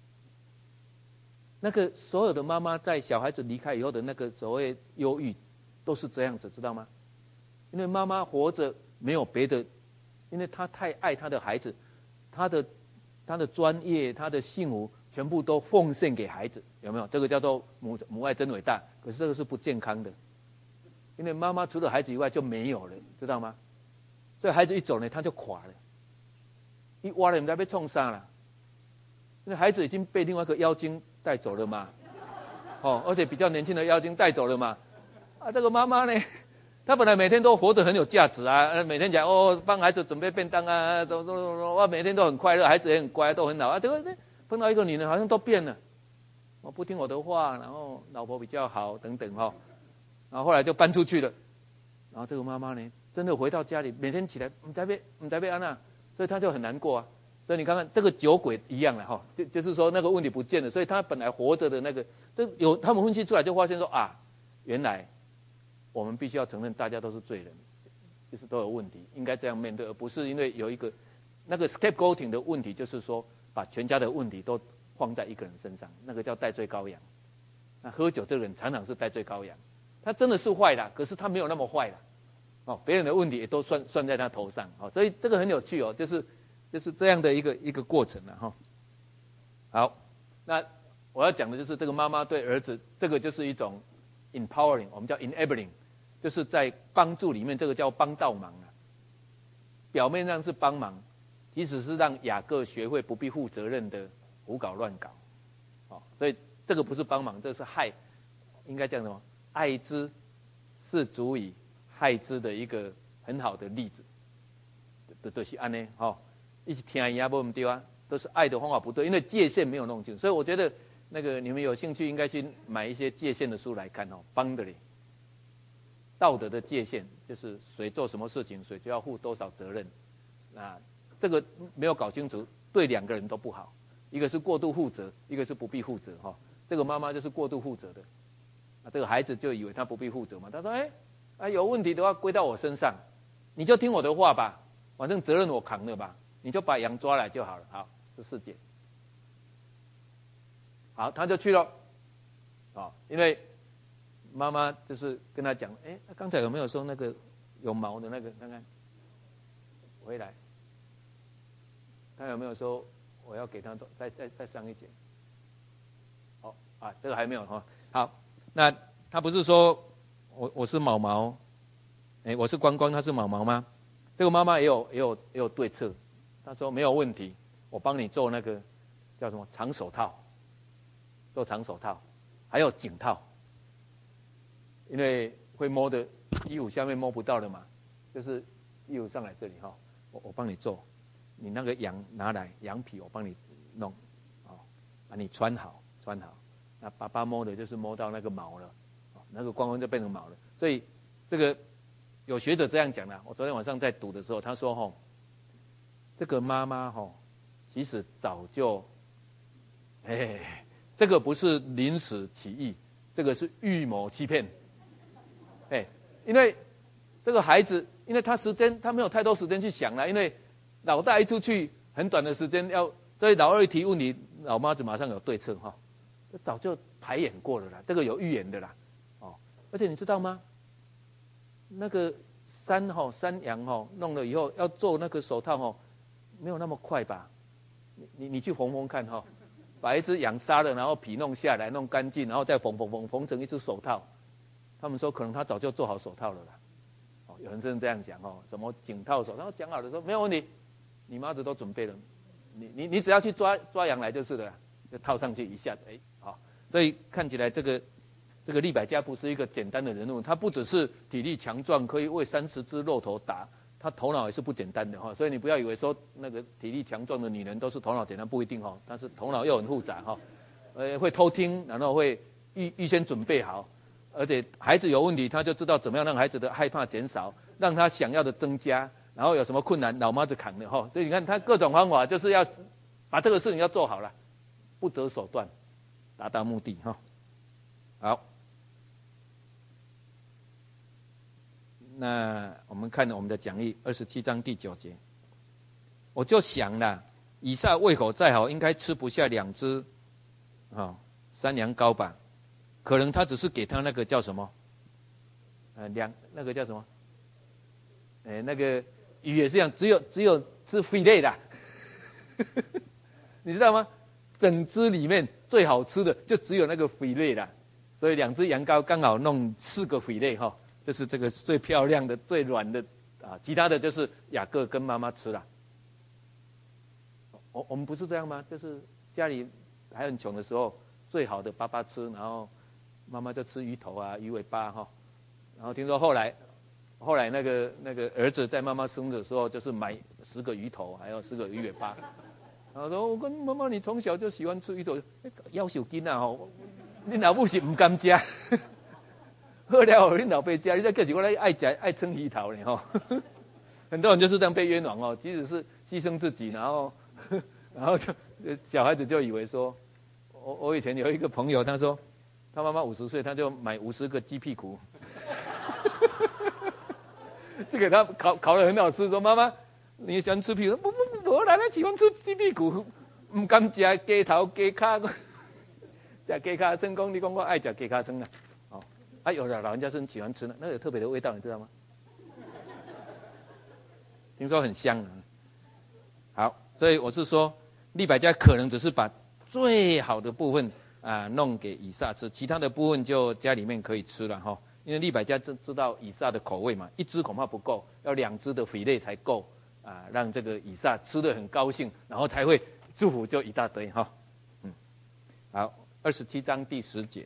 S1: 那个所有的妈妈在小孩子离开以后的那个所谓忧郁，都是这样子，知道吗？因为妈妈活着没有别的，因为她太爱她的孩子，她的专业、她的幸福全部都奉献给孩子，有没有？这个叫做母爱真伟大。可是这个是不健康的，因为妈妈除了孩子以外就没有了，知道吗？所以孩子一走呢，他就垮了。一挖了，你们被冲上了，因为孩子已经被另外一个妖精带走了嘛，而且比较年轻的妖精带走了嘛。这个妈妈呢，她本来每天都活得很有价值啊，每天讲帮孩子准备便当啊，怎么，哇，每天都很快乐，孩子也很乖，都很好啊。这个碰到一个女人，好像都变了，不听我的话，然后老婆比较好等等然后后来就搬出去了。然后这个妈妈呢，真的回到家里，每天起来不知被安娜，所以她就很难过啊。所以你看看这个酒鬼一样了就是说那个问题不见了，所以他本来活着的那个，他们分析出来就发现说原来我们必须要承认大家都是罪人，就是都有问题，应该这样面对，而不是因为有一个那个 scapegoating 的问题，就是说把全家的问题都放在一个人身上，那个叫代罪羔羊。那喝酒的人常常是代罪羔羊，他真的是坏了，可是他没有那么坏了，别人的问题也都算在他头上，所以这个很有趣就是这样的一个过程了好，那我要讲的就是这个妈妈对儿子，这个就是一种 empowering， 我们叫 enabling， 就是在帮助里面，这个叫帮倒忙表面上是帮忙，其实是让雅各学会不必负责任的胡搞乱搞，所以这个不是帮忙，这是害，应该叫什么？爱之是足以害之的一个很好的例子，就是安呢一起听一下不对啊，都是爱的方法不对，因为界限没有弄清，所以我觉得那个你们有兴趣应该去买一些界限的书来看boundary， 道德的界限就是谁做什么事情，谁就要负多少责任。那这个没有搞清楚，对两个人都不好，一个是过度负责，一个是不必负责这个妈妈就是过度负责的，这个孩子就以为他不必负责嘛，他说有问题的话归到我身上，你就听我的话吧，反正责任我扛了吧。你就把羊抓来就好了。好，这4节。好，他就去了。因为妈妈就是跟他讲，刚才有没有说那个有毛的那个？看看，回来，他有没有说我要给他再上一节？这个还没有好，那他不是说我是毛毛，我是光光，他是毛毛吗？这个妈妈也有对策。他说没有问题，我帮你做那个叫什么长手套，做长手套，还有颈套，因为会摸的衣服下面摸不到的嘛，就是衣服上来这里我帮你做，你那个羊拿来，羊皮我帮你弄，你穿好，那爸爸摸的就是摸到那个毛了，那个光光就变成毛了，所以这个有学者这样讲我昨天晚上在读的时候，他说这个妈妈其实早就，这个不是临时起意，这个是预谋欺骗，因为这个孩子，因为他没有太多时间去想了，因为老大一出去很短的时间所以老二一提问题，老妈子马上有对策早就排演过了啦，这个有预言的啦，而且你知道吗？那个山羊弄了以后要做那个手套没有那么快吧？你去缝看把一只羊杀了，然后皮弄下来，弄干净，然后再缝成一只手套， 他们说可能他早就做好手套了啦。哦，有人真的这样讲哦，什么颈套手套讲好了说没有问题，你妈子都准备了，你只要去抓羊来就是了啦，就套上去一下，哎，好，所以看起来这个利百加不是一个简单的人物，他不只是体力强壮，可以为30只骆驼打。他头脑也是不简单的哈，所以你不要以为说那个体力强壮的女人都是头脑简单，不一定哈，但是头脑又很复杂哈，会偷听，然后会预先准备好，而且孩子有问题，他就知道怎么样让孩子的害怕减少，让他想要的增加，然后有什么困难老妈子扛的哈，所以你看他各种方法就是要把这个事情要做好了，不择手段，达到目的哈。好。那我们看我们的讲义27章第9节，我就想了，以撒胃口再好，应该吃不下2只山羊羔吧？可能他只是给他那个叫什么，那个叫什么？那个鱼也是一样，只有吃菲类的，你知道吗？整只里面最好吃的就只有那个菲类的，所以2只羊羔刚好弄4个菲类哈。就是这个最漂亮的、最软的啊，其他的就是雅各跟妈妈吃了。我们不是这样吗？就是家里还很穷的时候，最好的爸爸吃，然后妈妈就吃鱼头啊、鱼尾巴哈。然后听说后来那个儿子在妈妈生的时候，就是买10个鱼头，还有10个鱼尾巴。然后说：“我跟妈妈，你从小就喜欢吃鱼头，要求囡啊吼，你老母是不甘吃。”好了，你老爸家，你再可是我来爱撑鱼头呢吼。很多人就是这样被冤枉哦，即使是牺牲自己，然后就小孩子就以为说，我以前有一个朋友，他说他妈妈50岁，他就买50个鸡屁股，这个他烤得很好吃，说妈妈你喜欢吃屁股？不，我奶奶喜欢吃鸡屁股，不敢吃鸡头鸡脚，吃鸡脚成功，你讲我爱吃鸡脚胗啦。有的老人家是很喜欢吃的，那个有特别的味道，你知道吗？听说很香。好，所以我是说，利百加可能只是把最好的部分弄给以撒吃，其他的部分就家里面可以吃了哈。因为利百加知道以撒的口味嘛，1只恐怕不够，要2只的肥类才够让这个以撒吃得很高兴，然后才会祝福就一大堆哈。好，27章第10节。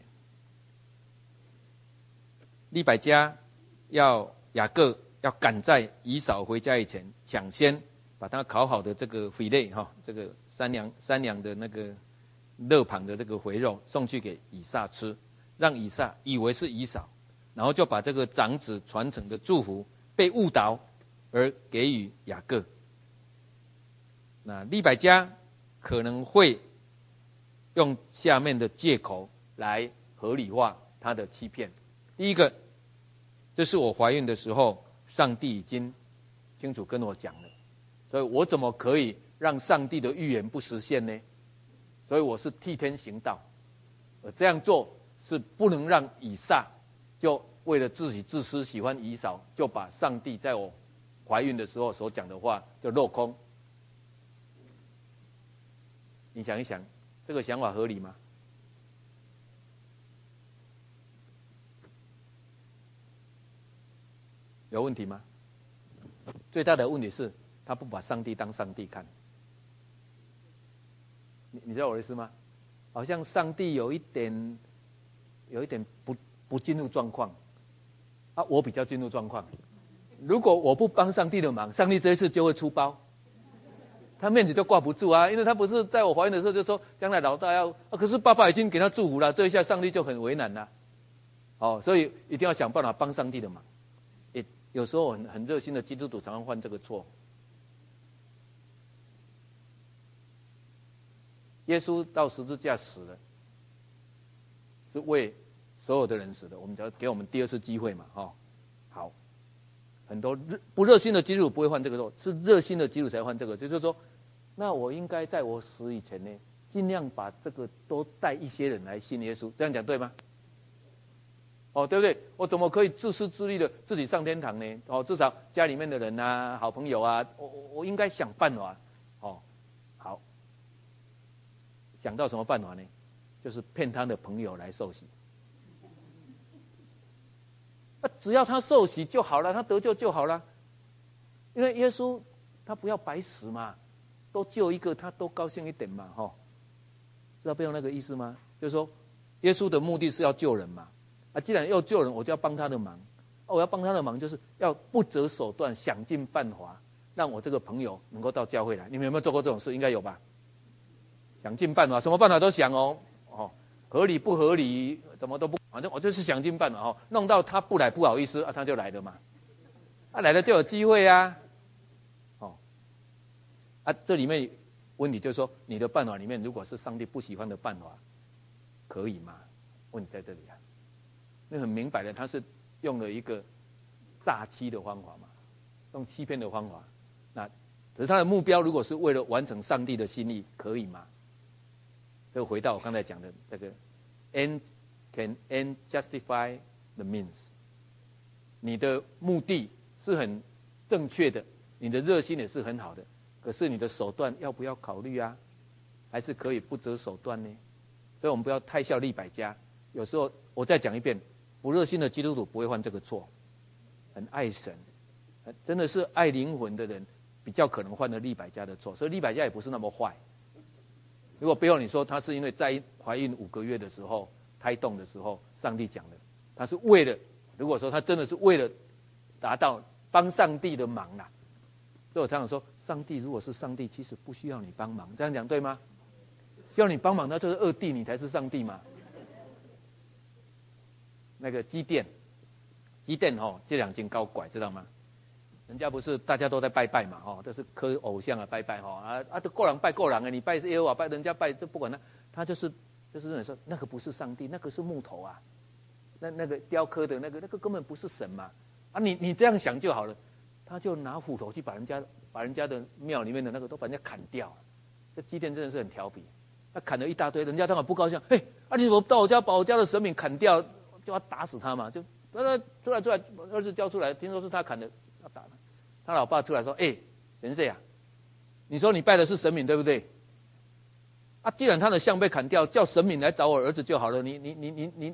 S1: 利百加要雅各要赶在以扫回家以前，抢先把他烤好的这个肥类哈，这个山羊的那个肋旁的这个肥肉送去给以撒吃，让以撒以为是以扫，然后就把这个长子传承的祝福被误导而给予雅各。那利百加可能会用下面的借口来合理化他的欺骗。第一个，这是我怀孕的时候，上帝已经清楚跟我讲了，所以我怎么可以让上帝的预言不实现呢？所以我是替天行道，这样做是不能让以撒就为了自己自私喜欢以扫，就把上帝在我怀孕的时候所讲的话就落空。你想一想，这个想法合理吗？有问题吗？最大的问题是他不把上帝当上帝看。你知道我的意思吗？好像上帝有一点不进入状况，我比较进入状况。如果我不帮上帝的忙，上帝这一次就会出包，他面子就挂不住啊。因为他不是在我怀孕的时候就说将来老大要，可是爸爸已经给他祝福了，这一下上帝就很为难了。所以一定要想办法帮上帝的忙。有时候很热心的基督徒常常犯这个错。耶稣到十字架死了，是为所有的人死的。我们只要给我们第2次机会嘛，好，很多不热心的基督徒不会犯这个错，是热心的基督徒才犯这个。就是说，那我应该在我死以前呢，尽量把这个多带一些人来信耶稣，这样讲对吗？对不对？我怎么可以自私自利的自己上天堂呢？至少家里面的人啊、好朋友啊，我应该想办法。好，想到什么办法呢？就是骗他的朋友来受洗。 只要他受洗就好了，他得救就好了。因为耶稣他不要白死嘛，都救一个他都高兴一点嘛，知道背后那个意思吗？就是说，耶稣的目的是要救人嘛，既然要救人，我就要帮他的忙，我要帮他的忙，就是要不择手段，想尽办法，让我这个朋友能够到教会来。你们有没有做过这种事？应该有吧？想尽办法，什么办法都想合理不合理，怎么都不，反正我就是想尽办法弄到他不来不好意思他就来了嘛，来了就有机会啊，这里面问题就是说，你的办法里面如果是上帝不喜欢的办法，可以吗？问题在这里啊，那很明摆的，他是用了一个诈欺的方法嘛，用欺骗的方法，那可是他的目标如果是为了完成上帝的心意，可以吗？这个回到我刚才讲的这个 can end justify the means， 你的目的是很正确的，你的热心也是很好的，可是你的手段要不要考虑啊？还是可以不择手段呢？所以我们不要太效利百家。有时候我再讲一遍，不热心的基督徒不会犯这个错，很爱神，真的是爱灵魂的人比较可能犯了利百家的错。所以利百家也不是那么坏。如果背后你说他是因为在怀孕5个月的时候胎动的时候，上帝讲的，他是为了，如果说他真的是为了达到帮上帝的忙啦，所以我常常说，上帝如果是上帝，其实不需要你帮忙，这样讲对吗？需要你帮忙，那就是二弟，你才是上帝嘛。那个基甸这2斤高拐，知道吗？人家不是大家都在拜拜嘛，这是磕偶像拜拜都个人拜个人你拜耶和华拜人家拜，就不管他就是认为说那个不是上帝，那个是木头啊，那个雕刻的那个根本不是神嘛，你这样想就好了，他就拿斧头去把人家的庙里面的那个都把人家砍掉，这基甸真的是很调皮，他砍了一大堆，人家当然不高兴，你怎么到我家把我家的神明砍掉，就要打死他嘛，就出来，儿子交出来，听说是他砍的，要打他。他老爸出来说：“神社啊，你说你拜的是神明对不对？既然他的像被砍掉，叫神明来找我儿子就好了。你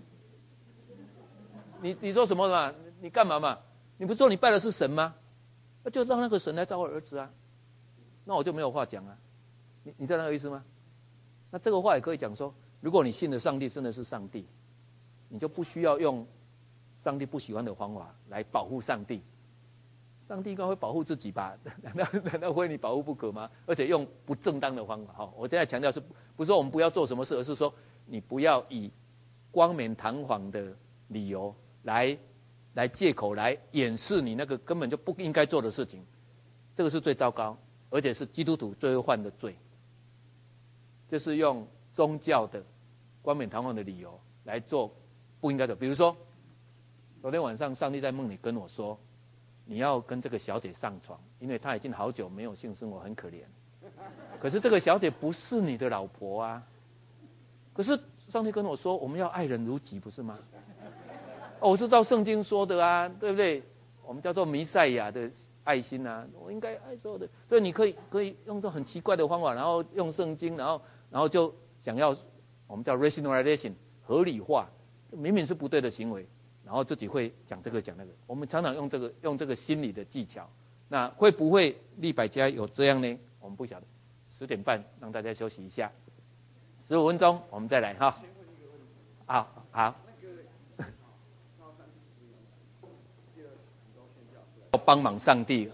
S1: 说什么嘛？你干嘛嘛？你不是说你拜的是神吗？那就让那个神来找我儿子啊，那我就没有话讲啊。你知道那个意思吗？那这个话也可以讲说，如果你信的上帝真的是上帝，你就不需要用上帝不喜欢的方法来保护上帝。上帝应该会保护自己吧？难道非你保护不可吗？而且用不正当的方法。我现在强调是不是说我们不要做什么事，而是说你不要以冠冕堂皇的理由来借口来掩饰你那个根本就不应该做的事情，这个是最糟糕，而且是基督徒最会犯的罪，就是用宗教的冠冕堂皇的理由来做不应该的。比如说，昨天晚上上帝在梦里跟我说，你要跟这个小姐上床，因为她已经好久没有性生活，很可怜。可是这个小姐不是你的老婆啊。可是上帝跟我说，我们要爱人如己，不是吗？我是照圣经说的啊，对不对？我们叫做弥赛亚的爱心啊，我应该爱所有的。所以你可以用这种很奇怪的方法，然后用圣经，然后就想要我们叫 rationalization 合理化，明明是不对的行为。然后自己会讲这个讲那个，我们常常用这个心理的技巧，那会不会利百家有这样呢？我们不晓得。10点半让大家休息一下，15分钟我们再来哈。好。帮忙上帝。